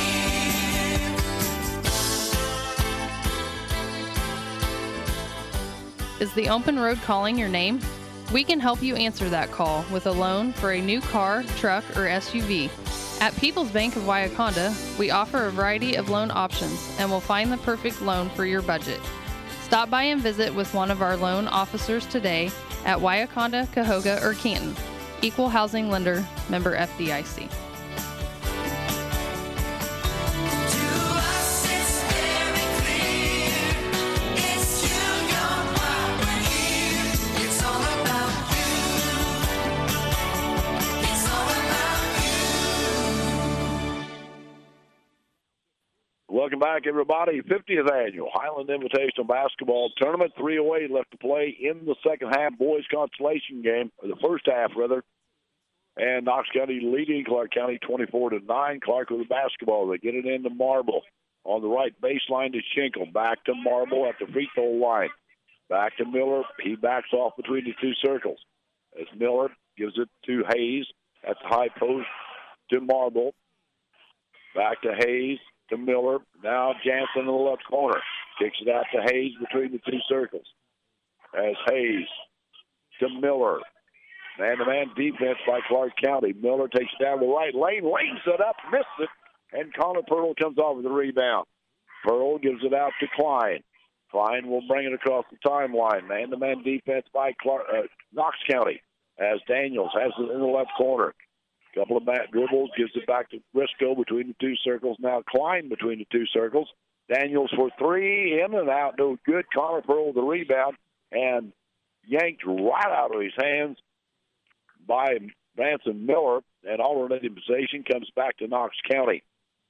we're here. Is the open road calling your name? We can help you answer that call with a loan for a new car, truck, or S U V. At People's Bank of Wyaconda, we offer a variety of loan options and will find the perfect loan for your budget. Stop by and visit with one of our loan officers today at Wyaconda, Cahoga, or Canton. Equal Housing Lender, member F D I C. Welcome back, everybody. fiftieth Annual Highland Invitational Basketball Tournament. three oh eight left to play in the second half boys consolation game, or the first half, rather. And Knox County leading Clark County twenty-four to nine. Clark with the basketball. They get it into Marble. On the right baseline to Schenkel. Back to Marble at the free throw line. Back to Miller. He backs off between the two circles. As Miller gives it to Hayes at the high post to Marble. Back to Hayes. To Miller. Now Jansen in the left corner. Kicks it out to Hayes between the two circles. As Hayes to Miller. Man-to-man defense by Clark County. Miller takes it down the right lane. Lanes it up. Missed it. And Connor Pearl comes off with the rebound. Pearl gives it out to Klein. Klein will bring it across the timeline. Man-to-man defense by Clark, uh, Knox County. As Daniels has it in the left corner. Couple of back dribbles, gives it back to Briscoe between the two circles. Now Klein between the two circles. Daniels for three, in and out, no good. Connor Pearl with the rebound, and yanked right out of his hands by Branson Miller. And alternating possession comes back to Knox County.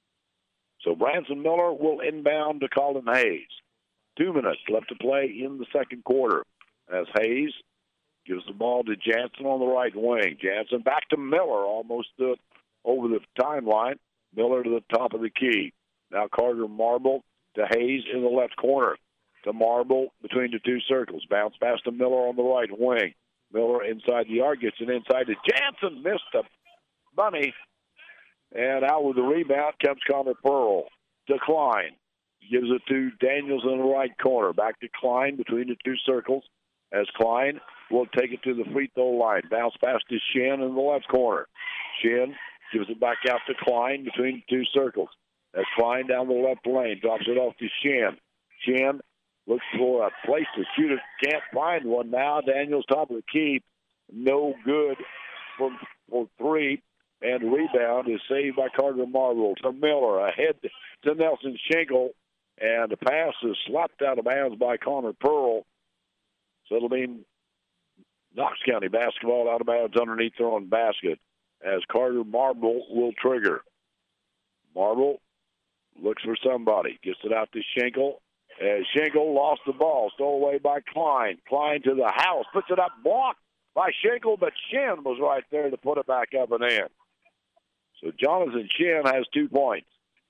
So Branson Miller will inbound to Colin Hayes. Two minutes left to play in the second quarter. As Hayes gives the ball to Jansen on the right wing. Jansen back to Miller, almost uh, over the timeline. Miller to the top of the key. Now Carter Marble to Hayes in the left corner. To Marble between the two circles. Bounce pass to Miller on the right wing. Miller inside the arc, gets it inside to Jansen. Missed a bunny. And out with the rebound comes Connor Pearl to Klein. Gives it to Daniels in the right corner. Back to Klein between the two circles. As Klein will take it to the free throw line. Bounce pass to Shin in the left corner. Shin gives it back out to Klein between the two circles. As Klein down the left lane, drops it off to Shin. Shin looks for a place to shoot it. Can't find one now. Daniels top of the key. No good for, for three. And rebound is saved by Carter Marble to Miller. Ahead to Nelson Schenkel. And the pass is slapped out of bounds by Connor Pearl. So it'll mean Knox County basketball out of bounds underneath their own basket as Carter Marble will trigger. Marble looks for somebody. Gets it out to Schenkel. As Schenkel lost the ball. Stole away by Klein. Klein to the house. Puts it up. Blocked by Schenkel, but Shin was right there to put it back up and in. So Jonathan Shin has two points.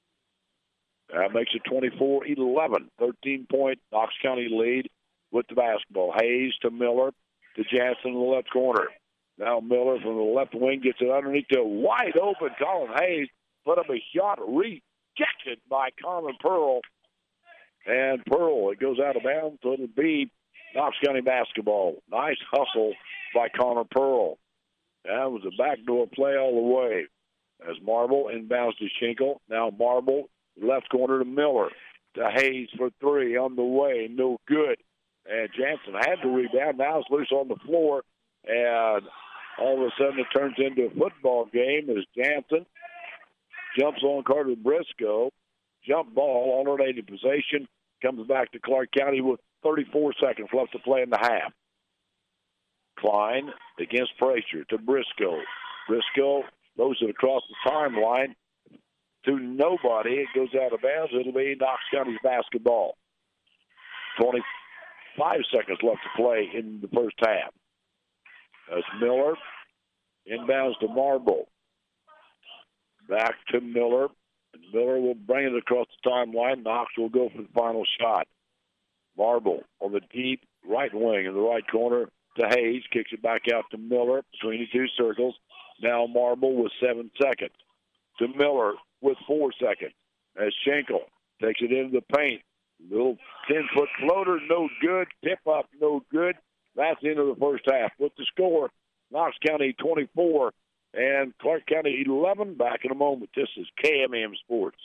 That makes it twenty-four eleven. thirteen-point Knox County lead with the basketball. Hayes to Miller to Jansen in the left corner. Now Miller from the left wing gets it underneath to wide open Colin Hayes. Put up a shot rejected by Colin Pearl. And Pearl, it goes out of bounds, so it'll be Knox County basketball. Nice hustle by Connor Pearl. That was a backdoor play all the way. As Marble inbounds to Schenkel. Now Marble, left corner to Miller. To Hayes for three on the way. No good. And Jansen had to rebound. Now it's loose on the floor. And All of a sudden, it turns into a football game as Jansen jumps on Carter Briscoe. Jump ball, alternating possession, comes back to Clark County with thirty-four seconds left to play in the half. Klein against pressure to Briscoe. Briscoe throws it across the timeline to nobody. It goes out of bounds. It'll be Knox County's basketball. twenty-five seconds left to play in the first half. That's Miller. Inbounds to Marble. Back to Miller. Miller will bring it across the timeline. Knox will go for the final shot. Marble on the deep right wing in the right corner to Hayes. Kicks it back out to Miller between the two circles. Now Marble with seven seconds. To Miller with four seconds. As Schenkel takes it into the paint. Little ten-foot floater, no good. Tip up, no good. That's the end of the first half. With the score, Knox County twenty-four and Clark County eleven. Back in a moment. This is K M M Sports.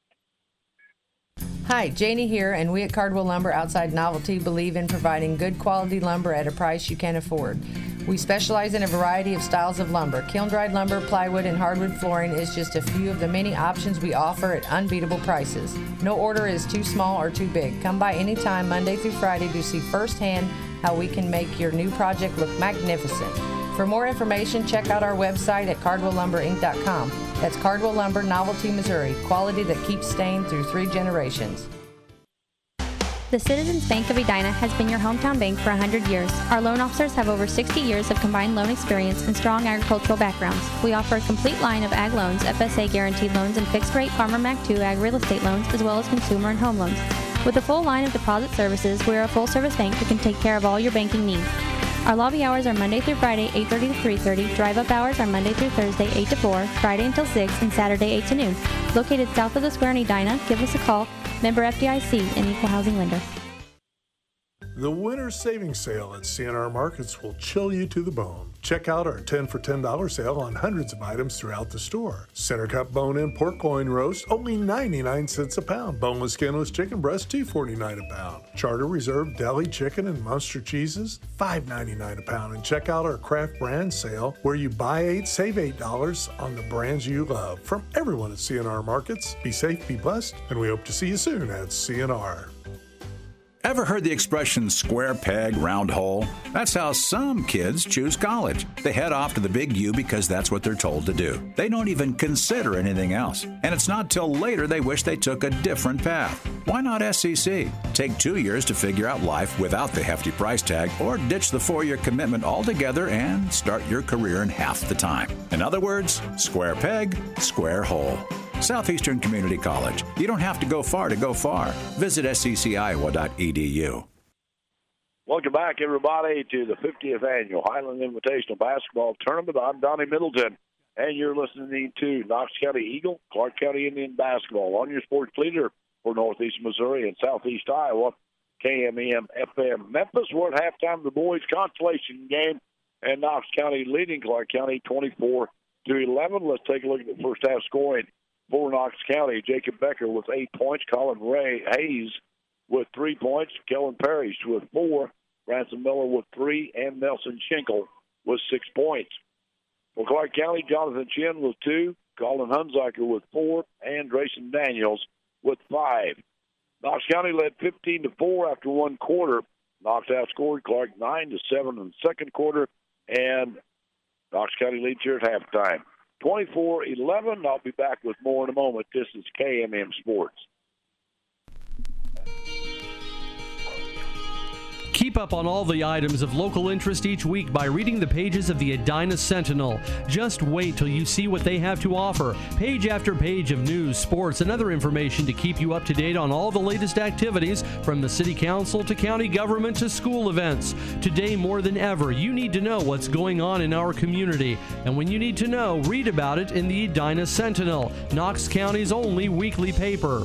Hi, Janie here, and we at Cardwell Lumber Outside Novelty believe in providing good quality lumber at a price you can afford. We specialize in a variety of styles of lumber. Kiln-dried lumber, plywood, and hardwood flooring is just a few of the many options we offer at unbeatable prices. No order is too small or too big. Come by anytime, Monday through Friday, to see firsthand how we can make your new project look magnificent. For more information, check out our website at cardwell lumber inc dot com. That's Cardwell Lumber, Novelty, Missouri. Quality that keeps staying through three generations. The Citizens Bank of Edina has been your hometown bank for one hundred years. Our loan officers have over sixty years of combined loan experience and strong agricultural backgrounds. We offer a complete line of ag loans, F S A guaranteed loans, and fixed-rate Farmer Mac two ag real estate loans, as well as consumer and home loans. With a full line of deposit services, we are a full-service bank that can take care of all your banking needs. Our lobby hours are Monday through Friday, eight thirty to three thirty. Drive-up hours are Monday through Thursday, eight to four, Friday until six, and Saturday, eight to noon. Located south of the square in Edina, give us a call. Member F D I C, an equal housing lender. The winter savings sale at C N R Markets will chill you to the bone. Check out our ten for ten dollars sale on hundreds of items throughout the store. Center cut bone-in pork loin roast, only ninety-nine cents a pound. Boneless, skinless chicken breast, two forty-nine a pound. Charter Reserve deli chicken and Munster cheeses, five ninety-nine a pound. And check out our craft brand sale where you buy eight, save eight dollars on the brands you love. From everyone at C N R Markets, be safe, be blessed, and we hope to see you soon at C N R. Ever heard the expression square peg, round hole? That's how some kids choose college. They head off to the big U because that's what they're told to do. They don't even consider anything else. And it's not till later they wish they took a different path. Why not S C C? Take two years to figure out life without the hefty price tag, or ditch the four-year commitment altogether and start your career in half the time. In other words, square peg, square hole. Southeastern Community College. You don't have to go far to go far. Visit S C C Iowa dot E D U. Welcome back, everybody, to the fiftieth Annual Highland Invitational Basketball Tournament. I'm Donnie Middleton, and you're listening to Knox County Eagle, Clark County Indian Basketball on your sports leader for Northeast Missouri and Southeast Iowa, K M M F M. Memphis, we're at halftime of the boys' consolation game, and Knox County leading Clark County twenty-four to eleven. Let's take a look at the first half scoring. For Knox County, Jacob Becker with eight points, Colin Ray Hayes with three points, Kellen Parrish with four, Ransom Miller with three, and Nelson Schenkel with six points. For Clark County, Jonathan Chin with two, Colin Hunziker with four, and Drayson Daniels with five. Knox County led fifteen to four after one quarter. Knox outscored Clark nine to seven in the second quarter, and Knox County leads here at halftime. twenty-four eleven. I'll be back with more in a moment. This is K M M Sports. Keep up on all the items of local interest each week by reading the pages of the Edina Sentinel. Just wait till you see what they have to offer. Page after page of news, sports, and other information to keep you up to date on all the latest activities from the city council to county government to school events. Today, more than ever, you need to know what's going on in our community. And when you need to know, read about it in the Edina Sentinel, Knox County's only weekly paper.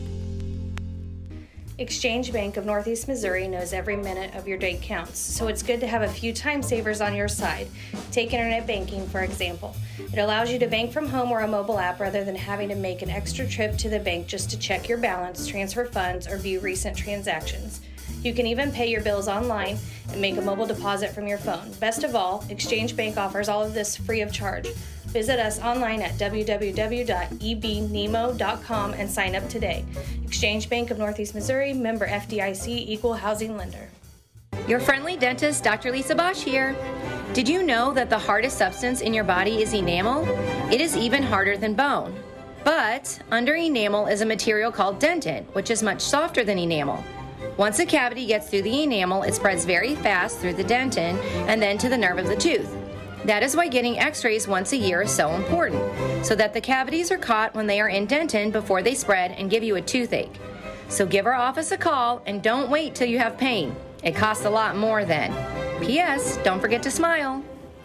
Exchange Bank of Northeast Missouri knows every minute of your day counts, so it's good to have a few time savers on your side. Take internet banking, for example. It allows you to bank from home or a mobile app rather than having to make an extra trip to the bank just to check your balance, transfer funds, or view recent transactions. You can even pay your bills online and make a mobile deposit from your phone. Best of all, Exchange Bank offers all of this free of charge. Visit us online at w w w dot e b nemo dot com and sign up today. Exchange Bank of Northeast Missouri, member F D I C, equal housing lender. Your friendly dentist, Doctor Lisa Bosch here. Did you know that the hardest substance in your body is enamel? It is even harder than bone. But under enamel is a material called dentin, which is much softer than enamel. Once a cavity gets through the enamel, it spreads very fast through the dentin and then to the nerve of the tooth. That is why getting x-rays once a year is so important, so that the cavities are caught when they are in dentin before they spread and give you a toothache. So give our office a call and don't wait till you have pain. It costs a lot more then. P S. Don't forget to smile.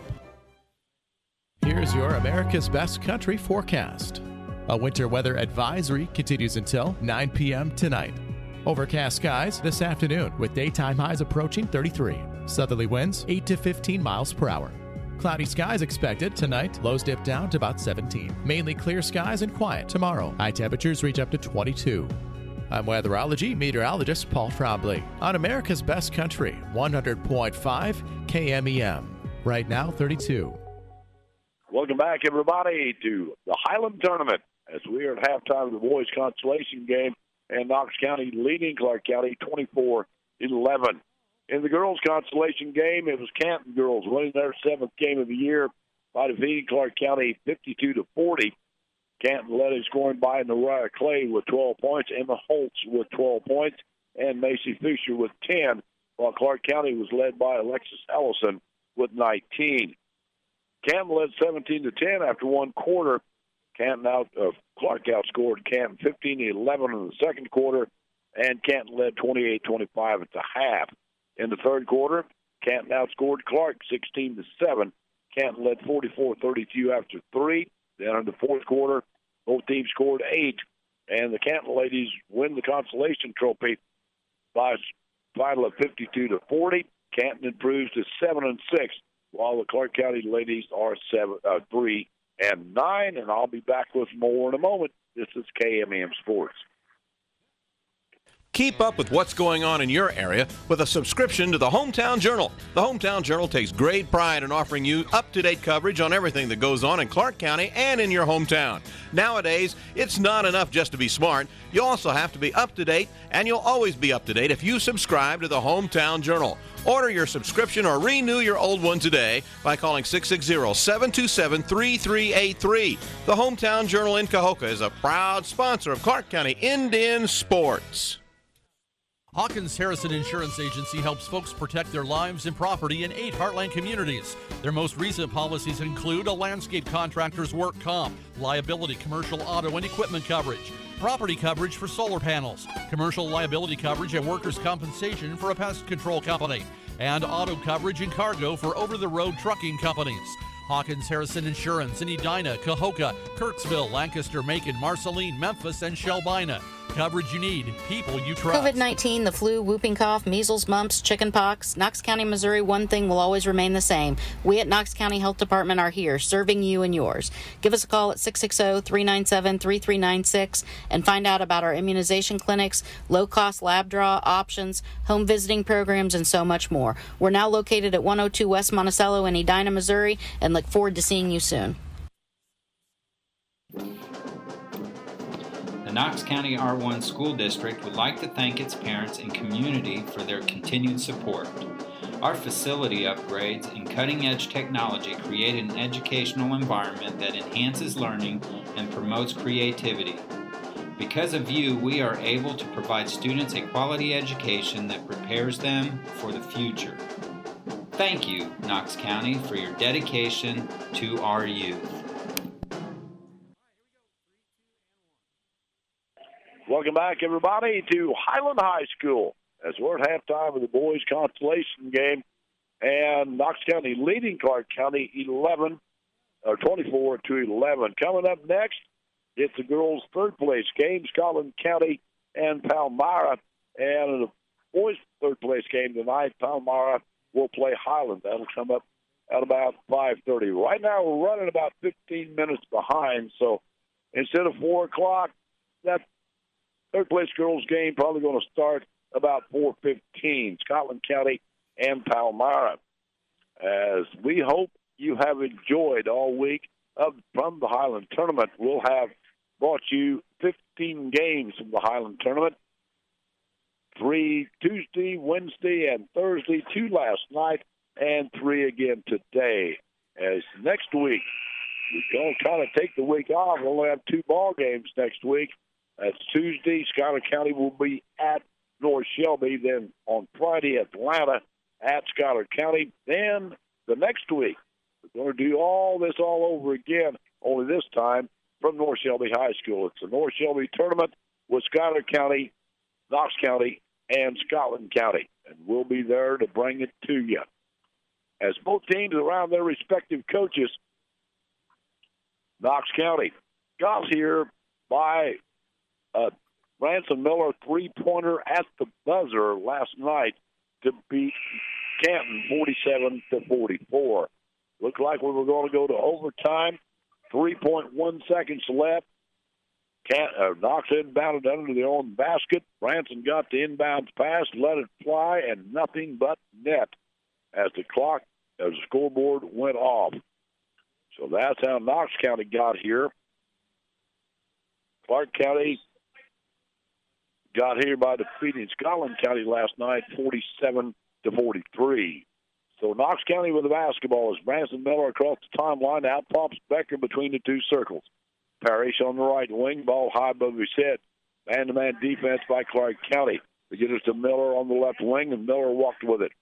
Here's your America's Best Country forecast. A winter weather advisory continues until nine p.m. tonight. Overcast skies this afternoon with daytime highs approaching thirty-three. Southerly winds eight to fifteen miles per hour. Cloudy skies expected tonight. Lows dip down to about seventeen. Mainly clear skies and quiet tomorrow. High temperatures reach up to twenty-two. I'm weatherology meteorologist Paul Trombley on America's Best Country, one hundred point five K M E M. Right now, thirty-two. Welcome back, everybody, to the Highland Tournament as we are at halftime of the boys' consolation game, and Knox County leading Clark County twenty-four eleven. In the girls' consolation game, it was Canton girls winning their seventh game of the year by defeating Clark County fifty-two to forty. Canton led in scoring by Nariah Clay with twelve points, Emma Holtz with twelve points, and Macy Fisher with ten, while Clark County was led by Alexis Ellison with nineteen. Canton led seventeen to ten after one quarter. Canton out, uh, Clark outscored Canton fifteen to eleven in the second quarter, and Canton led twenty-eight twenty-five at the half. In the third quarter, Canton outscored Clark sixteen to seven. Canton led forty-four thirty-two after three. Then in the fourth quarter, both teams scored eight, and the Canton ladies win the consolation trophy by a final of fifty-two to forty. Canton improves to seven and six, while the Clark County ladies are seven, uh, three and nine. And I'll be back with more in a moment. This is K M E M Sports. Keep up with what's going on in your area with a subscription to the Hometown Journal. The Hometown Journal takes great pride in offering you up-to-date coverage on everything that goes on in Clark County and in your hometown. Nowadays, it's not enough just to be smart. You also have to be up-to-date, and you'll always be up-to-date if you subscribe to the Hometown Journal. Order your subscription or renew your old one today by calling six six zero, seven two seven, three three eight three. The Hometown Journal in Cahokia is a proud sponsor of Clark County Indian Sports. Hawkins Harrison Insurance Agency helps folks protect their lives and property in eight Heartland communities. Their most recent policies include a landscape contractor's work comp, liability, commercial auto and equipment coverage, property coverage for solar panels, commercial liability coverage and workers' compensation for a pest control company, and auto coverage and cargo for over-the-road trucking companies. Hawkins Harrison Insurance in Edina, Cahokia, Kirksville, Lancaster, Macon, Marceline, Memphis, and Shelbina. Coverage you need, people you trust. COVID nineteen, the flu, whooping cough, measles, mumps, chicken pox. Knox County, Missouri, one thing will always remain the same. We at Knox County Health Department are here, serving you and yours. Give us a call at six six zero, three nine seven, three three nine six and find out about our immunization clinics, low-cost lab draw options, home visiting programs, and so much more. We're now located at one oh two West Monticello in Edina, Missouri, and look forward to seeing you soon. The Knox County R one School District would like to thank its parents and community for their continued support. Our facility upgrades and cutting-edge technology create an educational environment that enhances learning and promotes creativity. Because of you, we are able to provide students a quality education that prepares them for the future. Thank you, Knox County, for your dedication to our youth. Welcome back, everybody, to Highland High School as we're at halftime of the boys' consolation game, and Knox County leading Clark County eleven or twenty-four to eleven. Coming up next, it's the girls' third place game, Scotland County and Palmyra, and in the boys' third place game tonight, Palmyra will play Highland. That'll come up at about five thirty. Right now, we're running about fifteen minutes behind, so instead of four o'clock, that third place girls game probably going to start about four fifteen, Scotland County and Palmyra. As we hope you have enjoyed all week of from the Highland Tournament. We'll have brought you fifteen games from the Highland Tournament. Three Tuesday, Wednesday, and Thursday, two last night, and three again today. As next week, we're going to kind of take the week off. We'll only have two ball games next week. That's Tuesday. Schuyler County will be at North Shelby. Then on Friday, Atlanta at Schuyler County. Then the next week, we're going to do all this all over again, only this time from North Shelby High School. It's the North Shelby Tournament with Schuyler County, Knox County, and Scotland County. And we'll be there to bring it to you. As both teams around their respective coaches, Knox County got here by a Branson Miller three-pointer at the buzzer last night to beat Canton forty-seven to forty-four. Looked like we were going to go to overtime. three point one seconds left. Can't, uh, Knox inbounded under their own basket. Branson got the inbounds pass, let it fly, and nothing but net as the clock, as the scoreboard went off. So that's how Knox County got here. Clark County got here by defeating Scotland County last night, forty-seven to forty-three. So Knox County with the basketball as Branson Miller across the timeline. Out pops Becker between the two circles. Parrish on the right wing, ball high above his head. Man-to-man defense by Clark County. They get us to Miller on the left wing, and Miller walked with it.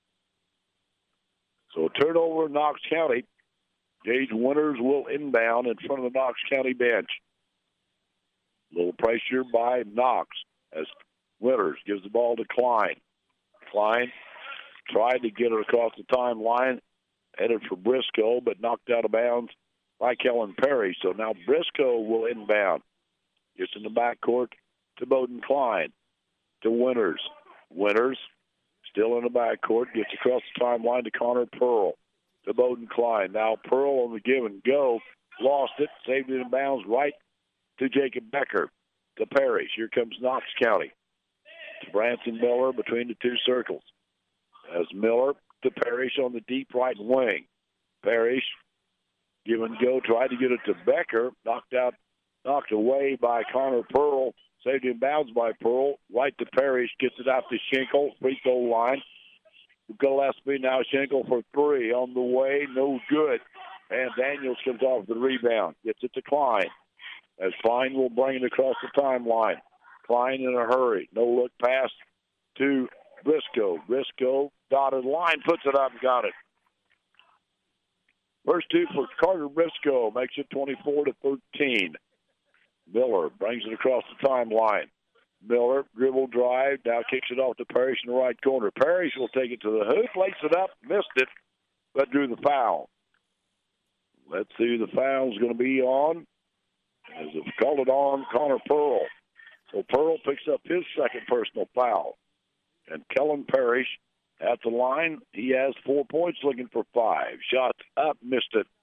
So turnover in Knox County. Gage Winters will inbound in front of the Knox County bench. Little pressure by Knox as Winters gives the ball to Klein. Klein tried to get it across the timeline, headed for Briscoe, but knocked out of bounds by Kellen Perry. So now Briscoe will inbound. Gets in the backcourt to Bowden Klein. To Winters. Winters still in the backcourt. Gets across the timeline to Connor Pearl. To Bowden Klein. Now Pearl on the give and go. Lost it. Saved it in bounds right to Jacob Becker. To Parrish. Here comes Knox County. To Branson Miller between the two circles. As Miller to Parrish on the deep right wing. Parrish, give and go, tried to get it to Becker. Knocked out, knocked away by Connor Pearl. Saved in bounds by Pearl. Right to Parrish, gets it out to Schenkel. Free throw line. Gillespie now Schenkel for three. On the way, no good. And Daniels comes off the rebound. Gets it to Klein. As Klein will bring it across the timeline. Klein in a hurry. No look pass to Briscoe. Briscoe, dotted line, puts it up and got it. First two for Carter Briscoe, makes it twenty-four to thirteen. Miller brings it across the timeline. Miller, dribble drive, now kicks it off to Parrish in the right corner. Parrish will take it to the hoop, lays it up, missed it, but drew the foul. Let's see who the foul's going to be on. As it's called it on Connor Pearl. So Pearl picks up his second personal foul. And Kellen Parrish at the line, he has four points, looking for five. Shots up, missed it.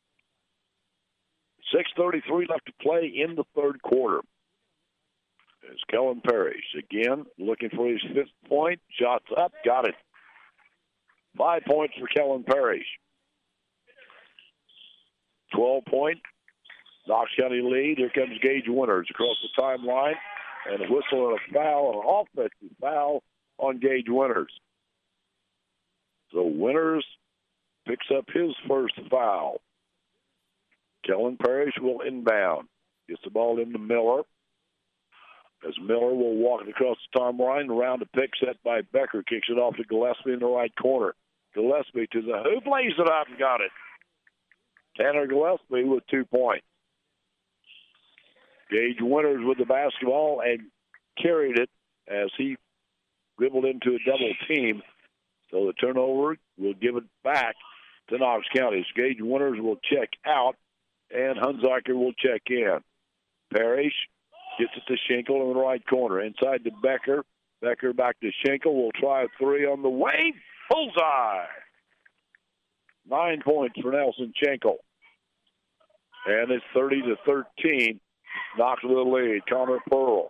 six thirty-three left to play in the third quarter. As Kellen Parrish, again, looking for his fifth point. Shots up, got it. Five points for Kellen Parrish. twelve point, Knox County lead. Here comes Gage Winters across the timeline. And a whistle and a foul, an offensive foul on Gage Winters. So Winters picks up his first foul. Kellen Parrish will inbound. Gets the ball into Miller. As Miller will walk it across the timeline, around the pick set by Becker. Kicks it off to Gillespie in the right corner. Gillespie to the hoop, lays it up and got it. Tanner Gillespie with two points. Gage Winters with the basketball and carried it as he dribbled into a double team. So the turnover will give it back to Knox County. So Gage Winters will check out, and Hunziker will check in. Parrish gets it to Schenkel in the right corner. Inside to Becker. Becker back to Schenkel. Will try a three on the way. Bullseye. Nine points for Nelson Schenkel. And it's thirty to thirteen. Knox with the lead. Connor Pearl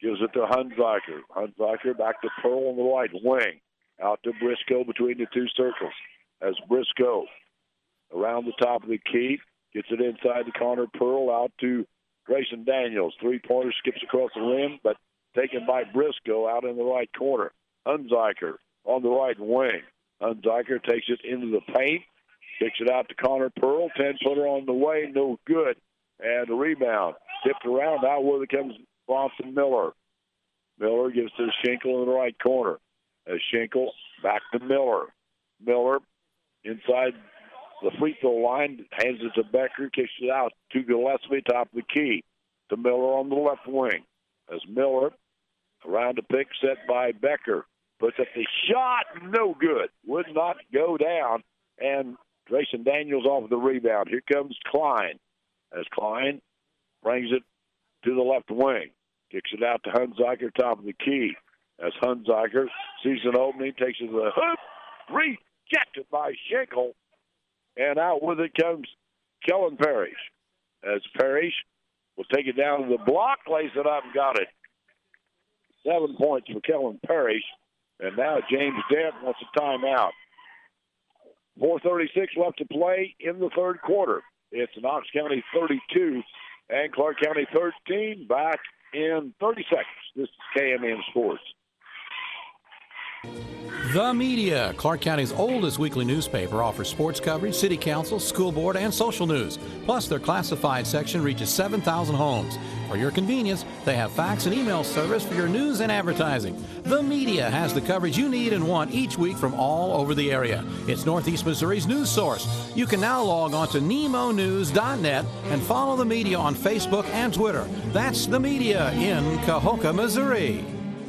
Gives it to Hunziker. Hunziker back to Pearl on the right wing. Out to Briscoe between the two circles. As Briscoe around the top of the key. Gets it inside to Connor Pearl. Out to Grayson Daniels. Three-pointer skips across the rim, but taken by Briscoe out in the right corner. Hunziker on the right wing. Hunziker takes it into the paint. Kicks it out to Connor Pearl. ten-footer on the way. No good. And the rebound. Tipped around. Out where it comes Bronson Miller. Miller gives to Schenkel in the right corner. As Schenkel back to Miller. Miller inside the free throw line. Hands it to Becker. Kicks it out to Gillespie, top of the key. To Miller on the left wing. As Miller around the pick set by Becker. Puts up the shot. No good. Would not go down. And Grayson Daniels off the rebound. Here comes Klein. As Klein brings it to the left wing. Kicks it out to Hunziker, top of the key. As Hunziker sees an opening, takes it to the hoop. Rejected by Schenkel. And out with it comes Kellen Parrish. As Parrish will take it down to the block, lays it up and got it. Seven points for Kellen Parrish. And now James Dent wants a timeout. four thirty-six left to play in the third quarter. It's Knox County thirty-two and Clark County thirteen. Back in thirty seconds. This is K M N Sports. The Media, Clark County's oldest weekly newspaper, offers sports coverage, city council, school board, and social news. Plus, their classified section reaches seven thousand homes. For your convenience, they have fax and email service for your news and advertising. The Media has the coverage you need and want each week from all over the area. It's Northeast Missouri's news source. You can now log on to nemo news dot net and follow The Media on Facebook and Twitter. That's The Media in Cahokia, Missouri.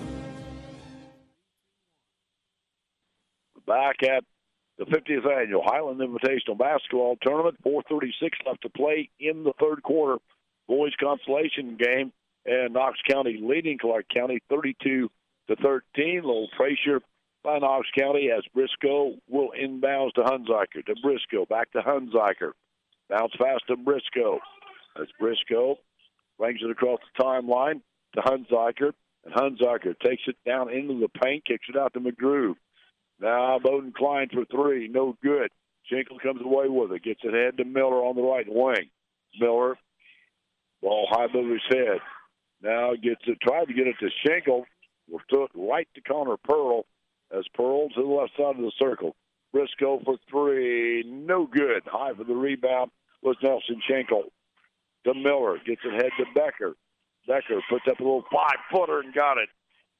Back at the fiftieth Annual Highland Invitational Basketball Tournament. four thirty-six left to play in the third quarter. Boys consolation game, and Knox County leading Clark County thirty-two to thirteen. A little pressure by Knox County as Briscoe will inbounds to Hunziker. To Briscoe, back to Hunziker. Bounce fast to Briscoe. As Briscoe brings it across the timeline to Hunziker, and Hunziker takes it down into the paint, kicks it out to McGrew. Now Bowden Klein for three, no good. Schenkel comes away with it, gets it head to Miller on the right wing. Miller, ball high above his head. Now gets it, tried to get it to Schenkel, will throw it right to Connor Pearl as Pearl to the left side of the circle. Briscoe for three, no good. High for the rebound was Nelson Schenkel. To Miller, gets it head to Becker. Becker puts up a little five-footer and got it.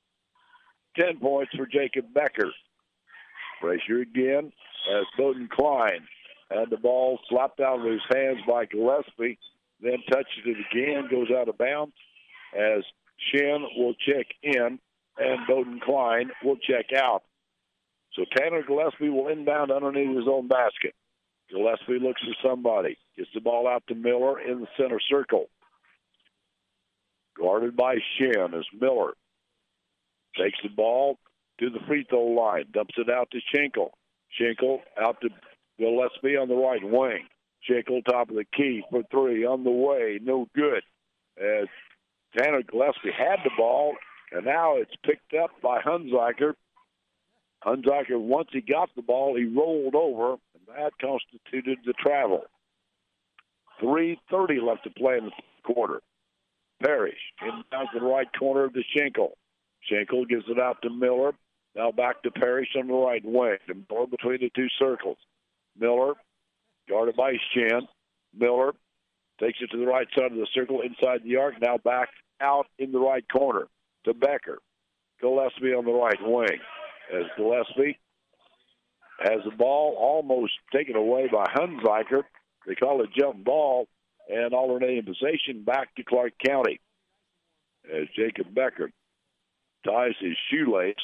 Ten points for Jacob Becker. Pressure again as Bowden Klein had the ball slapped out of his hands by Gillespie, then touches it again, goes out of bounds as Shin will check in and Bowden Klein will check out. So Tanner Gillespie will inbound underneath his own basket. Gillespie looks for somebody, gets the ball out to Miller in the center circle. Guarded by Shin as Miller takes the ball to the free throw line, dumps it out to Schenkel. Schenkel out to Gillespie on the right wing. Schenkel top of the key for three on the way, no good. As Tanner Gillespie had the ball, and now it's picked up by Hunziker. Hunziker, once he got the ball, he rolled over, and that constituted the travel. three thirty left to play in the quarter. Parrish inbounds to the right corner of the Schenkel. Schenkel gives it out to Miller. Now back to Parrish on the right wing. And Miller between the two circles. Miller, guarded by Shin. Miller takes it to the right side of the circle inside the arc. Now back out in the right corner to Becker. Gillespie on the right wing. As Gillespie has the ball almost taken away by Hunziker. They call it jump ball and alternating possession back to Clark County. As Jacob Becker ties his shoelace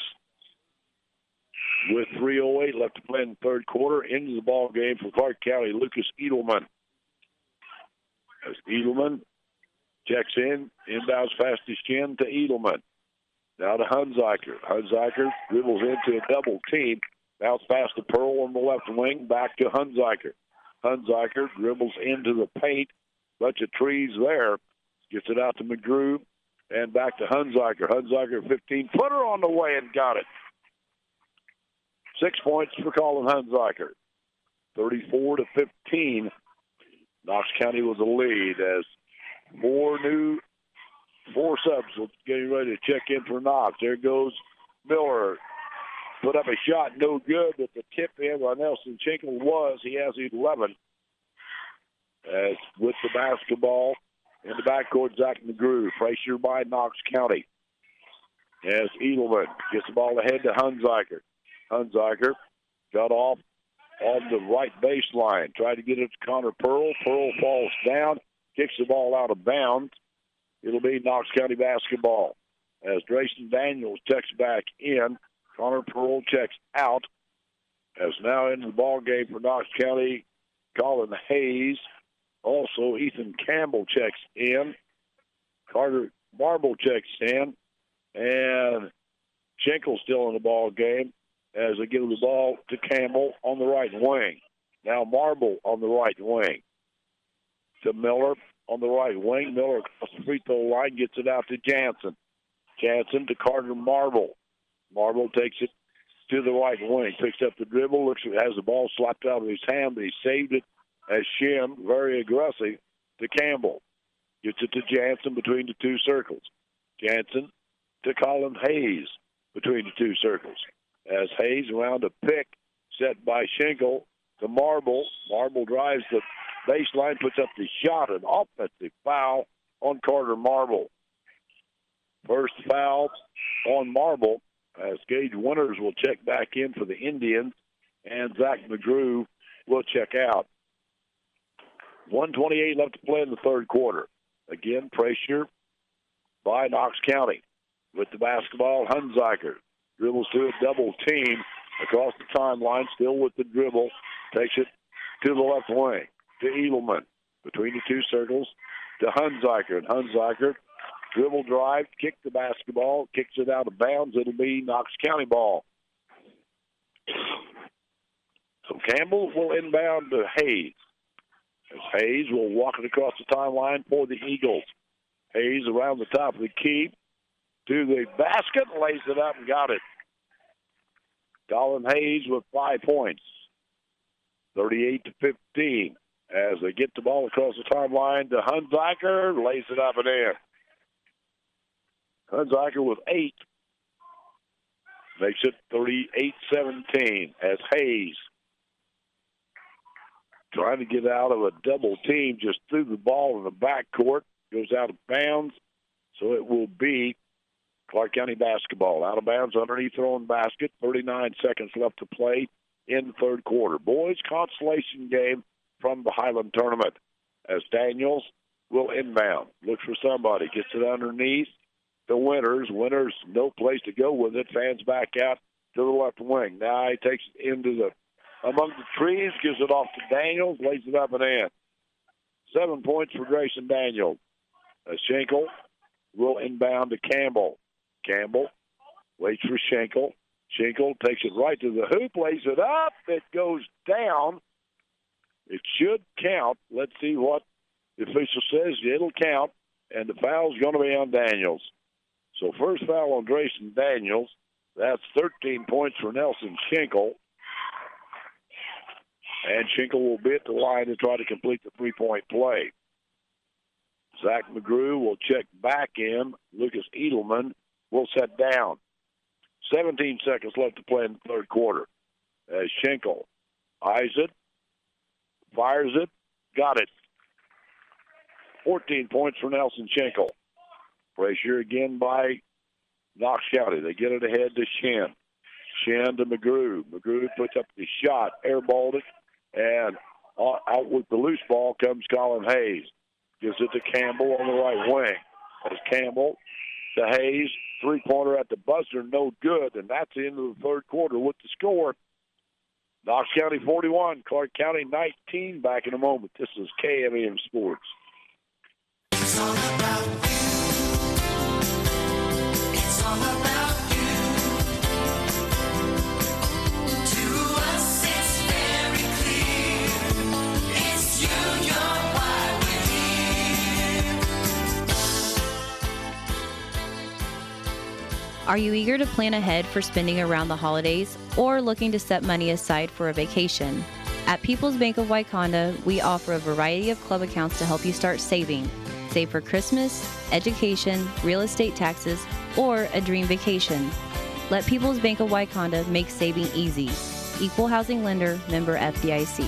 with three oh eight left to play in the third quarter. Into the ball game for Clark County, Lucas Edelman. As Edelman checks in, inbounds fast as Chin to Edelman. Now to Hunziker. Hunziker dribbles into a double team. Bounce past the Pearl on the left wing, back to Hunziker. Hunziker dribbles into the paint. Bunch of trees there. Gets it out to McGrew. And back to Hunziker. Hunziker, fifteen-footer on the way and got it. Six points for Colin Hunziker. thirty-four to fifteen. Knox County was the lead as four new, four subs getting ready to check in for Knox. There goes Miller. Put up a shot, no good, but the tip in by Nelson Schenkel was. He has eleven. As with the basketball in the backcourt, Zach McGrew. Pressure by Knox County. As Edelman gets the ball ahead to Hunziker. Hunziker got off on the right baseline. Tried to get it to Connor Pearl. Pearl falls down, kicks the ball out of bounds. It'll be Knox County basketball. As Drayson Daniels checks back in, Connor Pearl checks out. As now into the ball game for Knox County, Colin Hayes. Also, Ethan Campbell checks in. Carter Marble checks in. And Schenkel still in the ball game as they give the ball to Campbell on the right wing. Now Marble on the right wing. To Miller on the right wing. Miller across the free throw line, gets it out to Jansen. Jansen to Carter Marble. Marble takes it to the right wing, picks up the dribble, looks has the ball slapped out of his hand, but he saved it as Shim, very aggressive, to Campbell. Gets it to Jansen between the two circles. Jansen to Colin Hayes between the two circles. As Hayes around a pick set by Schenkel to Marble. Marble drives the baseline, puts up the shot, an offensive foul on Carter Marble. First foul on Marble as Gage Winters will check back in for the Indians, and Zach McGrew will check out. one twenty-eight left to play in the third quarter. Again, pressure by Knox County. With the basketball, Hunziker dribbles to a double team across the timeline, still with the dribble. Takes it to the left wing to Edelman. Between the two circles to Hunziker. And Hunziker, dribble drive, kick the basketball, kicks it out of bounds. It'll be Knox County ball. So Campbell will inbound to Hayes. As Hayes will walk it across the timeline for the Eagles. Hayes around the top of the key to the basket, lays it up and got it. Colin Hayes with five points. thirty-eight to fifteen. As they get the ball across the timeline to Hunziker, lays it up and in. Hunziker with eight. Makes it thirty-eight seventeen as Hayes trying to get out of a double team, just threw the ball in the backcourt, goes out of bounds, so it will be Clark County basketball. Out of bounds underneath their own basket, thirty-nine seconds left to play in the third quarter. Boys consolation game from the Highland tournament as Daniels will inbound. Looks for somebody, gets it underneath the Winters. Winters, no place to go with it, fans back out to the left wing. Now he takes it into the among the trees, gives it off to Daniels, lays it up and in. Seven points for Grayson Daniels. Uh, Schenkel will inbound to Campbell. Campbell waits for Schenkel. Schenkel takes it right to the hoop, lays it up. It goes down. It should count. Let's see what the official says. It'll count, and the foul's going to be on Daniels. So first foul on Grayson Daniels. That's thirteen points for Nelson Schenkel. And Schenkel will be at the line to try to complete the three-point play. Zach McGrew will check back in. Lucas Edelman will set down. seventeen seconds left to play in the third quarter. As Schenkel eyes it, fires it, got it. fourteen points for Nelson Schenkel. Pressure again by Knox County. They get it ahead to Shin. Shin to McGrew. McGrew puts up the shot, airballed it, and out with the loose ball comes Colin Hayes. Gives it to Campbell on the right wing. As Campbell to Hayes, three-pointer at the buzzer, no good, and that's the end of the third quarter with the score. Knox County forty-one, Clark County nineteen. Back in a moment. This is K M E M Sports. It's all about you. It's all about you. To us, it's very clear. It's you, you're why we're here. Are you eager to plan ahead for spending around the holidays or looking to set money aside for a vacation? At People's Bank of Wyconda, we offer a variety of club accounts to help you start saving. Save for Christmas, education, real estate taxes, or a dream vacation. Let People's Bank of Wyconda make saving easy. Equal housing lender, member F D I C.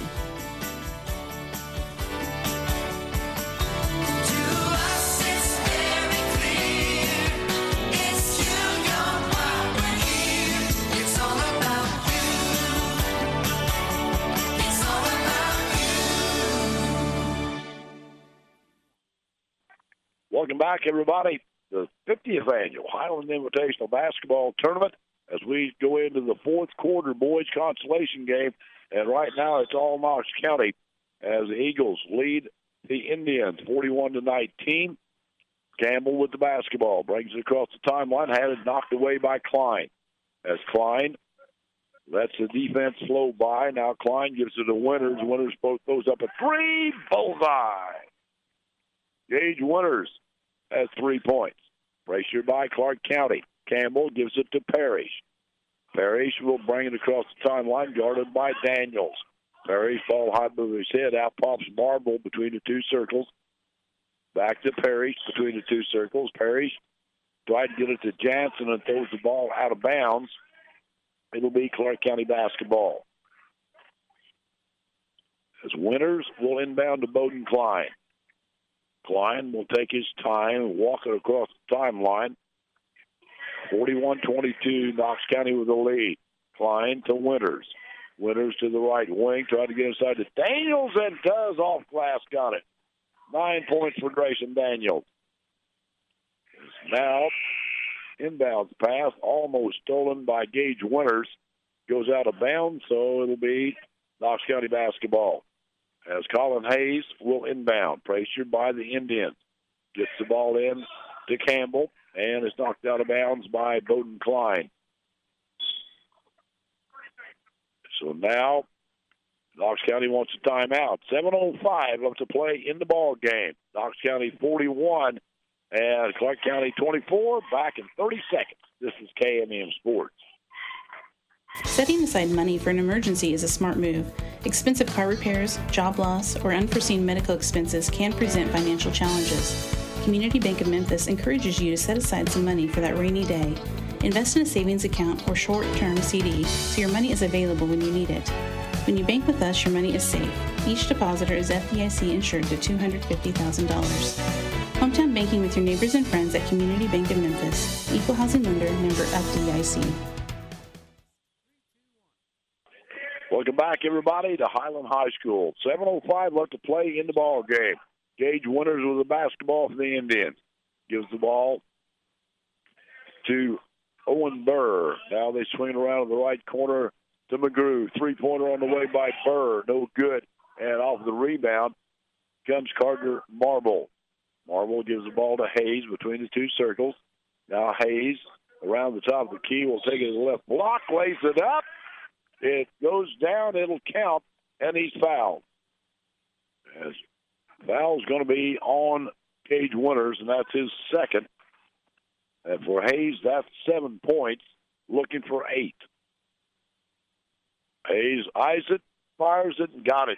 Welcome back, everybody. The fiftieth annual Highland Invitational Basketball Tournament as we go into the fourth quarter boys consolation game. And right now it's all Knox County as the Eagles lead the Indians forty-one to nineteen. Campbell with the basketball. Brings it across the timeline. Had it knocked away by Klein. As Klein lets the defense flow by. Now Klein gives it to Winters. Winters both goes up a three. Bullseye. Gage Winters has three points. Pressured by Clark County. Campbell gives it to Parrish. Parrish will bring it across the timeline, guarded by Daniels. Parrish ball high above his head. Out pops Marble between the two circles. Back to Parrish between the two circles. Parrish tried to get it to Jansen and throws the ball out of bounds. It'll be Clark County basketball. As Winters will inbound to Bowden Klein. Klein will take his time and walk it across the timeline. forty-one twenty-two, Knox County with the lead. Klein to Winters. Winters to the right wing, trying to get inside to Daniels and does off glass, got it. Nine points for Grayson Daniels. Now, inbounds pass, almost stolen by Gage Winters. Goes out of bounds, so it'll be Knox County basketball. As Colin Hayes will inbound, pressured by the Indians. Gets the ball in to Campbell, and is knocked out of bounds by Bowden Klein. So now, Knox County wants a timeout. seven oh five left to play in the ball game. Knox County forty-one, and Clark County twenty-four. Back in thirty seconds. This is K M M Sports. Setting aside money for an emergency is a smart move. Expensive car repairs, job loss, or unforeseen medical expenses can present financial challenges. Community Bank of Memphis encourages you to set aside some money for that rainy day. Invest in a savings account or short-term C D so your money is available when you need it. When you bank with us, your money is safe. Each depositor is F D I C insured to two hundred fifty thousand dollars. Hometown banking with your neighbors and friends at Community Bank of Memphis. Equal housing lender, member F D I C. Welcome back, everybody, to Highland High School. seven oh five left to play in the ball game. Gage Winters with the basketball for the Indians. Gives the ball to Owen Burr. Now they swing it around in the right corner to McGrew. Three-pointer on the way by Burr. No good. And off the rebound comes Carter Marble. Marble gives the ball to Hayes between the two circles. Now Hayes around the top of the key will take it to the left block, lays it up. It goes down, it'll count, and he's fouled. As foul's going to be on Gage Winters, and that's his second. And for Hayes, that's seven points, looking for eight. Hayes eyes it, fires it, and got it.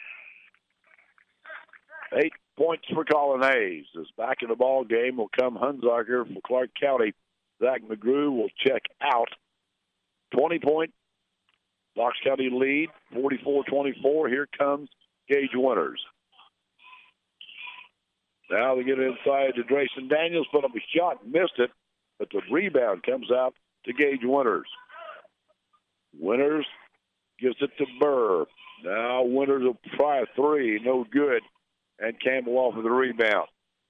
Eight points for Colin Hayes. As back in the ball game will come Hunziker for Clark County. Zach McGrew will check out. twenty-point Knox County lead, forty-four twenty-four. Here comes Gage Winters. Now they get inside to Grayson Daniels, put up a shot, missed it, but the rebound comes out to Gage Winters. Winters gives it to Burr. Now Winters will try a three, no good, and Campbell off of the rebound.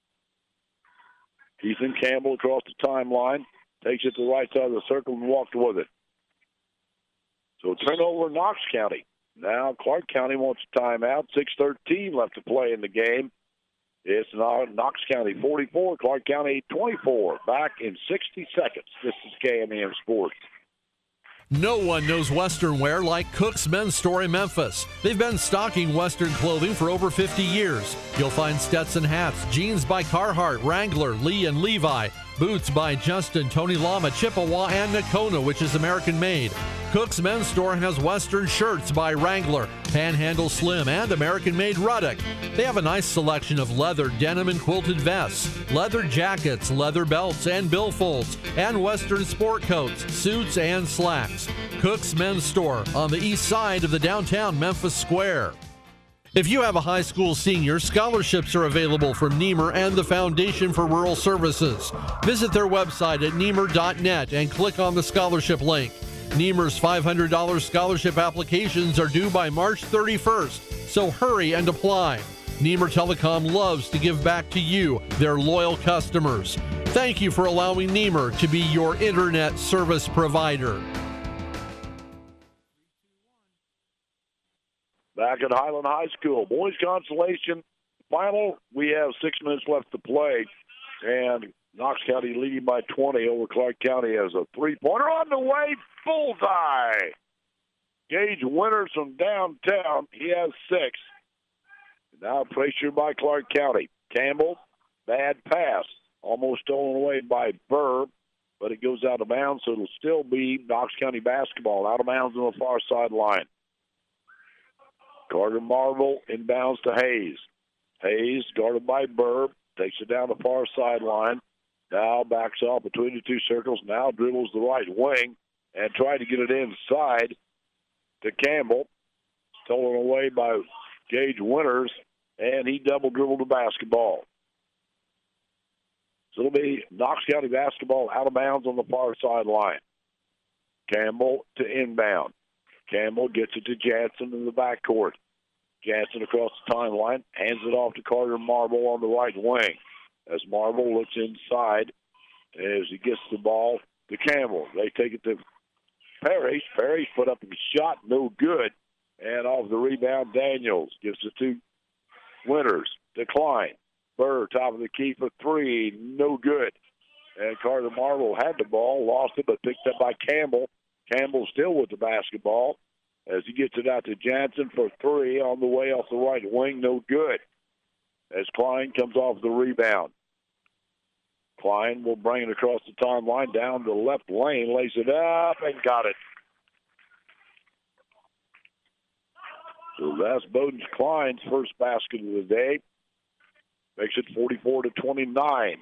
Ethan Campbell across the timeline, takes it to the right side of the circle and walked with it. So turnover Knox County. Now Clark County wants a timeout. six thirteen left to play in the game. It's now Knox County forty-four, Clark County twenty-four. Back in sixty seconds. This is K M M Sports. No one knows Western wear like Cook's Men's Store in Memphis. They've been stocking Western clothing for over fifty years. You'll find Stetson hats, jeans by Carhartt, Wrangler, Lee, and Levi, boots by Justin, Tony Lama, Chippewa, and Nakona, which is American made. Cook's Men's Store has Western shirts by Wrangler, Panhandle Slim, and American-made Ruddock. They have a nice selection of leather, denim, and quilted vests, leather jackets, leather belts, and billfolds, and Western sport coats, suits, and slacks. Cook's Men's Store on the east side of the downtown Memphis Square. If you have a high school senior, scholarships are available from Niemer and the Foundation for Rural Services. Visit their website at niemer dot net and click on the scholarship link. Niemer's five hundred dollars scholarship applications are due by March thirty-first, so hurry and apply. Niemer Telecom loves to give back to you, their loyal customers. Thank you for allowing Niemer to be your internet service provider. Back at Highland High School, boys consolation final. We have six minutes left to play, and Knox County leading by twenty over Clark County as a three-pointer on the way, bullseye. Gage Winters from downtown, he has six. Now pressured by Clark County. Campbell, bad pass, almost stolen away by Burr, but it goes out of bounds, so it'll still be Knox County basketball out of bounds on the far sideline. Carter Marvel inbounds to Hayes. Hayes, guarded by Burr, takes it down the far sideline. Now backs off between the two circles. Now dribbles the right wing and tried to get it inside to Campbell. Stolen away by Gage Winters, and he double dribbled the basketball. So it'll be Knox County basketball out of bounds on the far sideline. Campbell to inbound. Campbell gets it to Jansen in the backcourt. Jansen across the timeline, hands it off to Carter Marble on the right wing. As Marble looks inside, as he gets the ball to Campbell. They take it to Parrish. Parrish put up a shot, no good. And off the rebound, Daniels gives it to Winters. Decline. Burr, top of the key for three, no good. And Carter Marble had the ball, lost it, but picked up by Campbell. Campbell still with the basketball as he gets it out to Jansen for three on the way off the right wing, no good. As Klein comes off the rebound. Klein will bring it across the timeline down the left lane, lays it up and got it. So that's Bowden Klein's first basket of the day. Makes it forty-four to twenty-nine.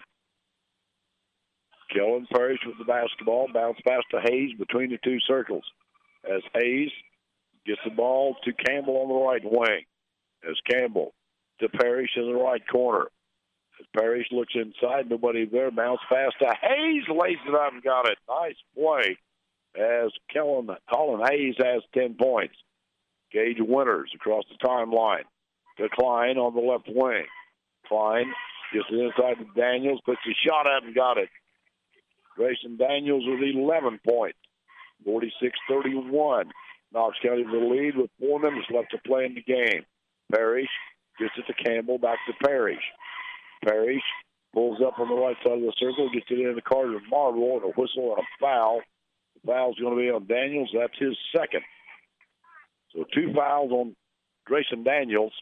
Kellen Parrish with the basketball. Bounce pass to Hayes between the two circles. As Hayes gets the ball to Campbell on the right wing. As Campbell to Parrish in the right corner. As Parrish looks inside, nobody there. Bounce pass to Hayes. Lays it up and got it. Nice play. As Kellen, Colin Hayes has ten points. Gage Winters across the timeline. To Klein on the left wing. Klein gets it inside to Daniels. Puts a shot up and got it. Grayson Daniels with eleven points, forty-six thirty-one. Knox County with the lead with four minutes left to play in the game. Parrish gets it to Campbell, back to Parrish. Parrish pulls up on the right side of the circle, gets it into Carter Marble, and a whistle and a foul. The foul's going to be on Daniels. That's his second. So two fouls on Grayson Daniels.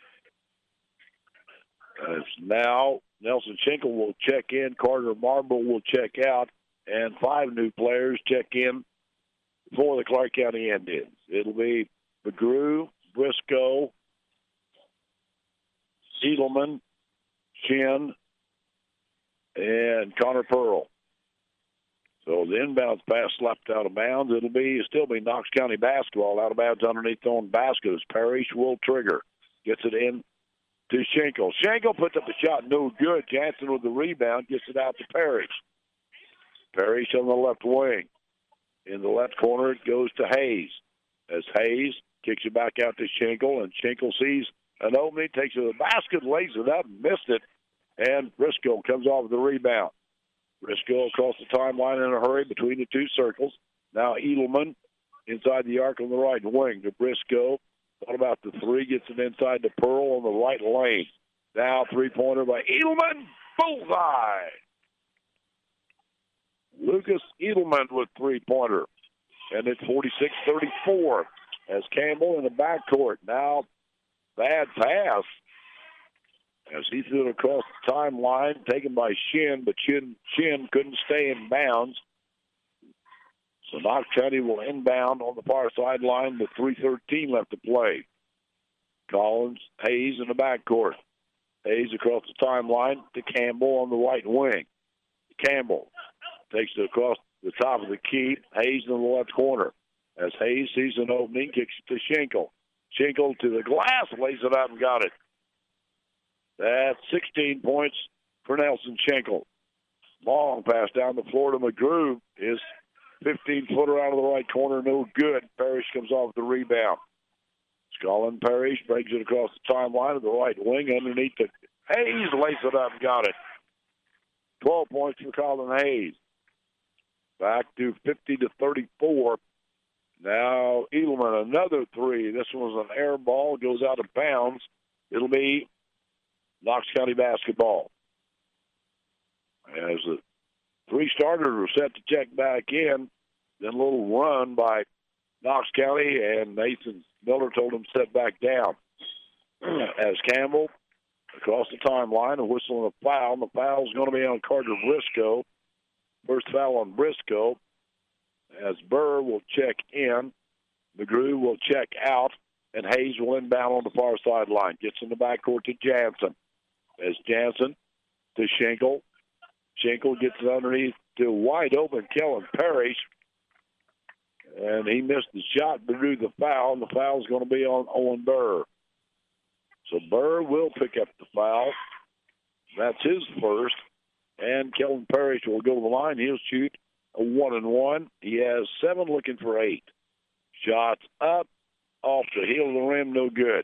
As now Nelson Schenkel will check in, Carter Marble will check out, and five new players check in for the Clark County Indians. It'll be McGrew, Briscoe, Siedelman, Shin, and Connor Pearl. So the inbounds pass slapped out of bounds. It'll be still be Knox County basketball out of bounds underneath the own basket as Parrish will trigger. Gets it in to Schenkel. Schenkel puts up a shot, no good. Jansen with the rebound, gets it out to Parrish. Parrish on the left wing. In the left corner, it goes to Hayes. As Hayes kicks it back out to Schenkel, and Schenkel sees an opening, takes it to the basket, lays it up, missed it, and Briscoe comes off the rebound. Briscoe across the timeline in a hurry between the two circles. Now Edelman inside the arc on the right wing to Briscoe. What about the three? Gets it inside to Pearl on the right lane. Now three-pointer by Edelman. Bullseye! Lucas Edelman with three-pointer. and it's forty-six thirty-four as Campbell in the backcourt. Now, bad pass as he threw it across the timeline, taken by Shin, but Shin, Shin couldn't stay in bounds. So Knox County will inbound on the far sideline with three thirteen left to play. Collins, Hayes in the backcourt. Hayes across the timeline to Campbell on the right wing. Campbell takes it across the top of the key. Hayes in the left corner. As Hayes sees an opening, kicks it to Schenkel. Schenkel to the glass, lays it out and got it. That's sixteen points for Nelson Schenkel. Long pass down the floor to McGrew. His fifteen-footer out of the right corner, no good. Parrish comes off the rebound. Colin Parrish brings it across the timeline to the right wing underneath the Hayes, lays it up and got it. twelve points for Colin Hayes. Back to fifty to thirty-four. Now Edelman, another three. This one was an air ball, goes out of bounds. It'll be Knox County basketball. As the three starters are set to check back in, then a little run by Knox County, and Nathan Miller told him to set back down. As Campbell across the timeline, a whistle and a foul. And the foul is going to be on Carter Briscoe. First foul on Briscoe. As Burr will check in, McGrew will check out, and Hayes will inbound on the far sideline. Gets in the backcourt to Jansen. As Jansen to Schenkel. Schenkel gets it underneath to wide open Kellen Parrish. And he missed the shot, but drew the foul, and the foul is going to be on Owen Burr. So Burr will pick up the foul. That's his first. And Kellen Parrish will go to the line. He'll shoot a one and one. He has seven, looking for eight. Shots up, off the heel of the rim, no good.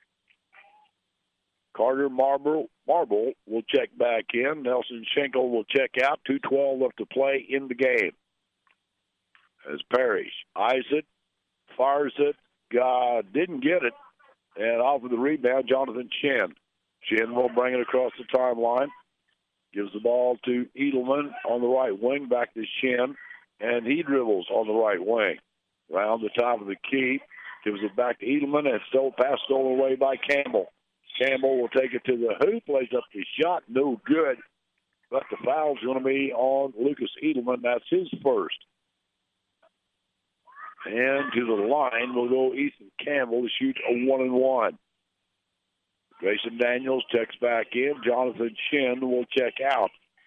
Carter Marble, Marble will check back in. Nelson Schenkel will check out. two twelve left to play in the game. As Parrish eyes it, fires it, God didn't get it, and off of the rebound, Jonathan Shin. Shin will bring it across the timeline, gives the ball to Edelman on the right wing, back to Shin, and he dribbles on the right wing. Round the top of the key, gives it back to Edelman, and still pass stolen away by Campbell. Campbell will take it to the hoop, lays up the shot, no good, but the foul's going to be on Lucas Edelman. That's his first. And to the line will go Ethan Campbell to shoot a one and one. Grayson Daniels checks back in. Jonathan Shin will check out.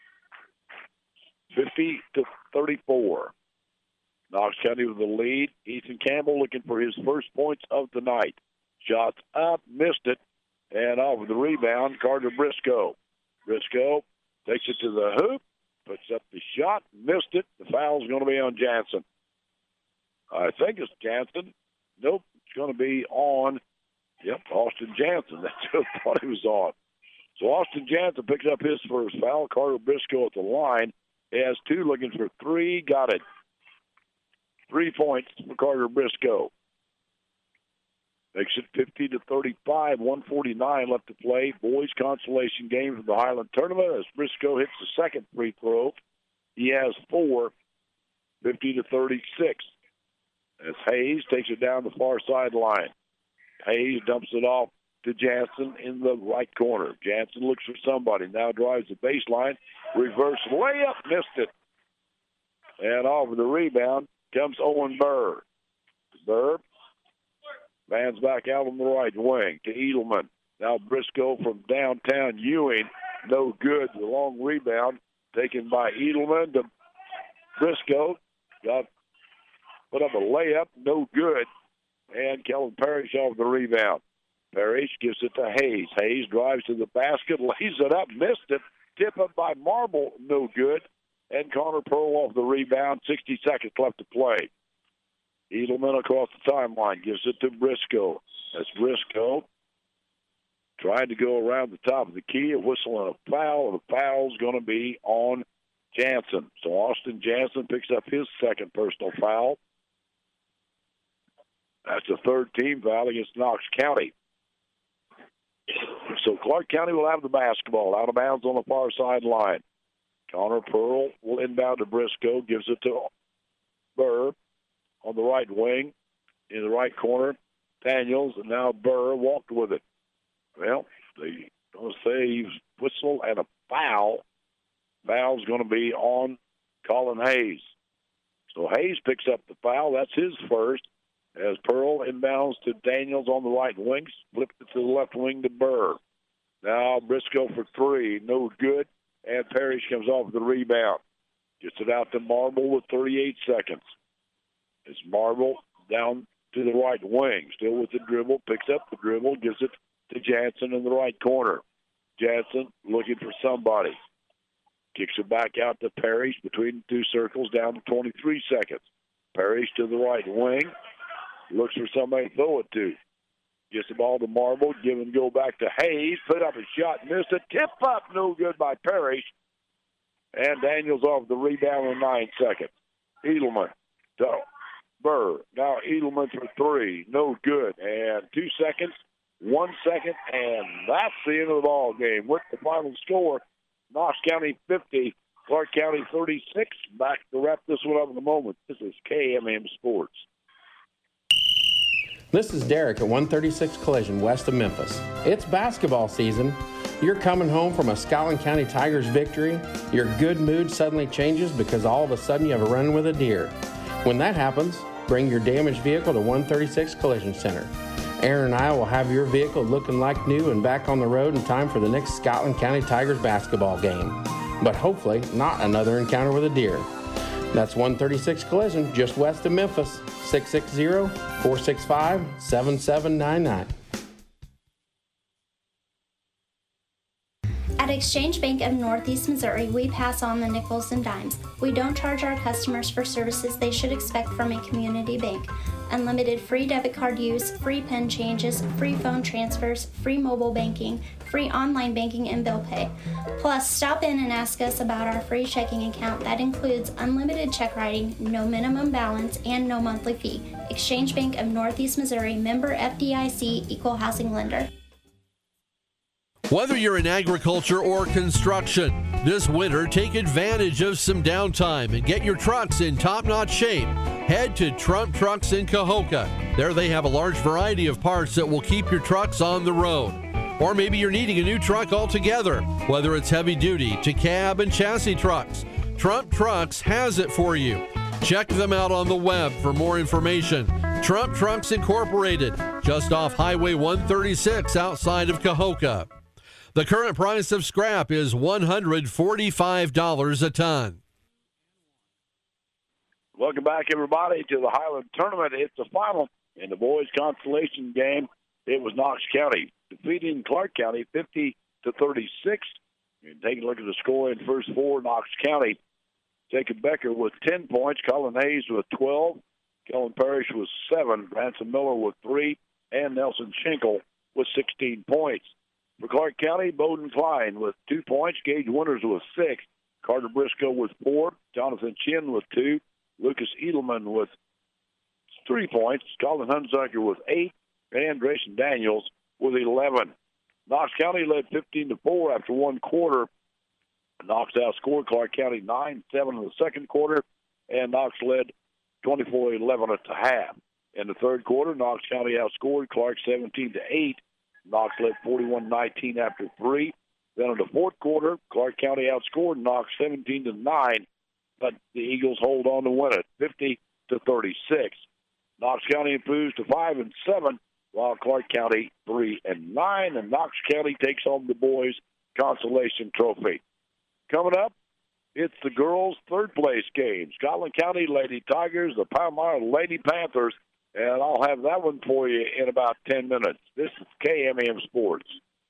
fifty to thirty-four. Knox County with the lead. Ethan Campbell looking for his first points of the night. Shots up, missed it, and off of the rebound, Carter Briscoe. Briscoe takes it to the hoop, puts up the shot, missed it. The foul's going to be on Jansen. I think it's Jansen. Nope, it's going to be on, yep, Austin Jansen. That's who I thought he was on. So Austin Jansen picks up his first foul. Carter Briscoe at the line. He has two, looking for three. Got it. Three points for Carter Briscoe. Makes it fifty to thirty-five, one forty-nine left to play. Boys consolation game from the Highland Tournament as Briscoe hits the second free throw. He has four, fifty to thirty-six. As Hayes takes it down the far sideline. Hayes dumps it off to Jansen in the right corner. Jansen looks for somebody. Now drives the baseline. Reverse layup. Missed it. And off of the rebound comes Owen Burr. Burr fans back out on the right wing to Edelman. Now Briscoe from downtown Ewing. No good. The long rebound taken by Edelman to Briscoe. Got put up a layup, no good. And Kellen Parrish off the rebound. Parrish gives it to Hayes. Hayes drives to the basket, lays it up, missed it. Tip up by Marble, no good. And Connor Pearl off the rebound, sixty seconds left to play. Edelman across the timeline gives it to Briscoe. That's Briscoe trying to go around the top of the key, a whistle and a foul, and the foul's going to be on Jansen. So Austin Jansen picks up his second personal foul. That's the third team foul against Knox County. So Clark County will have the basketball out of bounds on the far sideline. Connor Pearl will inbound to Briscoe, gives it to Burr on the right wing. In the right corner, Daniels, and now Burr walked with it. Well, they going to say whistle and a foul. Foul's going to be on Colin Hayes. So Hayes picks up the foul. That's his first. As Pearl inbounds to Daniels on the right wing, flipped it to the left wing to Burr. Now Briscoe for three, no good, and Parrish comes off the rebound. Gets it out to Marble with thirty-eight seconds. It's Marble down to the right wing, still with the dribble, picks up the dribble, gives it to Jansen in the right corner. Jansen looking for somebody. Kicks it back out to Parrish between the two circles, down to twenty-three seconds. Parrish to the right wing, looks for somebody to throw it to. Gets the ball to Marble, give and go back to Hayes, put up a shot, missed it, tip up, no good by Parrish. And Daniels off the rebound in nine seconds. Edelman to Burr. Now Edelman for three, no good. And two seconds, one second, and that's the end of the ball game. With the final score, Knox County fifty, Clark County thirty-six. Back to wrap this one up in a moment. This is K M M Sports. This is Derek at one thirty-six Collision west of Memphis. It's basketball season. You're coming home from a Scotland County Tigers victory. Your good mood suddenly changes because all of a sudden you have a run with a deer. When that happens, bring your damaged vehicle to one thirty-six Collision Center. Aaron and I will have your vehicle looking like new and back on the road in time for the next Scotland County Tigers basketball game. But hopefully not another encounter with a deer. That's one thirty-six Collision just west of Memphis, six six zero, four six five, seven seven nine nine. At Exchange Bank of Northeast Missouri, we pass on the nickels and dimes. We don't charge our customers for services they should expect from a community bank. Unlimited free debit card use, free PIN changes, free phone transfers, free mobile banking, free online banking and bill pay. Plus, stop in and ask us about our free checking account that includes unlimited check writing, no minimum balance, and no monthly fee. Exchange Bank of Northeast Missouri, member F D I C, equal housing lender. Whether you're in agriculture or construction, this winter take advantage of some downtime and get your trucks in top-notch shape. Head to Trump Trucks in Cahokia. There they have a large variety of parts that will keep your trucks on the road. Or maybe you're needing a new truck altogether, whether it's heavy duty to cab and chassis trucks. Trump Trucks has it for you. Check them out on the web for more information. Trump Trucks Incorporated, just off Highway one thirty-six outside of Cahokia. The current price of scrap is one hundred forty-five dollars a ton. Welcome back, everybody, to the Highland Tournament. It's the final in the boys' consolation game. It was Knox County defeating Clark County fifty to thirty-six. And take a look at the score in the first four. Knox County, Jacob Becker with ten points, Colin Hayes with twelve, Kellen Parrish with seven, Branson Miller with three, and Nelson Schenkel with sixteen points. For Clark County, Bowden Klein with two points, Gage Winters with six, Carter Briscoe with four, Jonathan Chin with two, Lucas Edelman with three points, Colin Hunsaker with eight, and Grayson Daniels with eleven. Knox County led fifteen to four after one quarter. Knox outscored Clark County nine seven in the second quarter, and Knox led twenty-four eleven at the half. In the third quarter, Knox County outscored Clark seventeen to eight. Knox led forty-one nineteen after three. Then in the fourth quarter, Clark County outscored Knox seventeen to nine, but the Eagles hold on to win it, fifty to thirty-six. Knox County improves to five and seven, while Clark County three and nine, and Knox County takes home the boys' consolation trophy. Coming up, it's the girls' third place game. Scotland County Lady Tigers, the Palmyra Lady Panthers. And I'll have that one for you in about ten minutes. This is K M M Sports.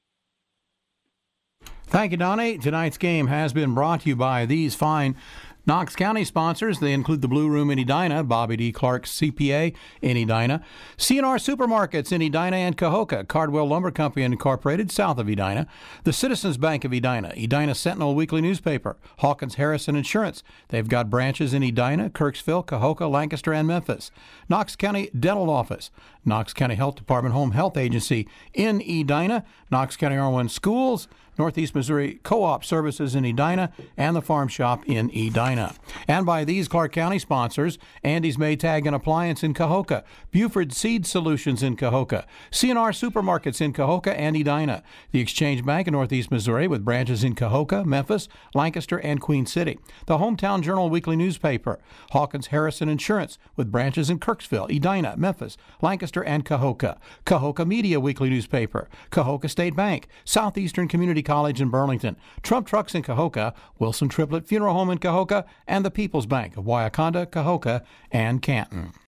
Thank you, Donnie. Tonight's game has been brought to you by these fine Knox County sponsors. They include the Blue Room in Edina, Bobby D. Clark C P A in Edina, C and R Supermarkets in Edina and Cahokia, Cardwell Lumber Company Incorporated south of Edina, the Citizens Bank of Edina, Edina Sentinel Weekly Newspaper, Hawkins Harrison Insurance. They've got branches in Edina, Kirksville, Cahokia, Lancaster, and Memphis. Knox County Dental Office, Knox County Health Department Home Health Agency in Edina, Knox County R one Schools, Northeast Missouri Co-op Services in Edina, and the Farm Shop in Edina. And by these Clark County sponsors, Andy's Maytag and Appliance in Cahokia, Buford Seed Solutions in Cahokia, C and R Supermarkets in Cahokia and Edina, the Exchange Bank in Northeast Missouri with branches in Cahokia, Memphis, Lancaster, and Queen City, the Hometown Journal weekly newspaper, Hawkins Harrison Insurance with branches in Kirksville, Edina, Memphis, Lancaster, and Cahokia, Cahokia Media weekly newspaper, Cahokia State Bank, Southeastern Community College in Burlington, Trump Trucks in Cahokia, Wilson Triplett Funeral Home in Cahokia, and the People's Bank of Wyaconda, Cahokia, and Canton.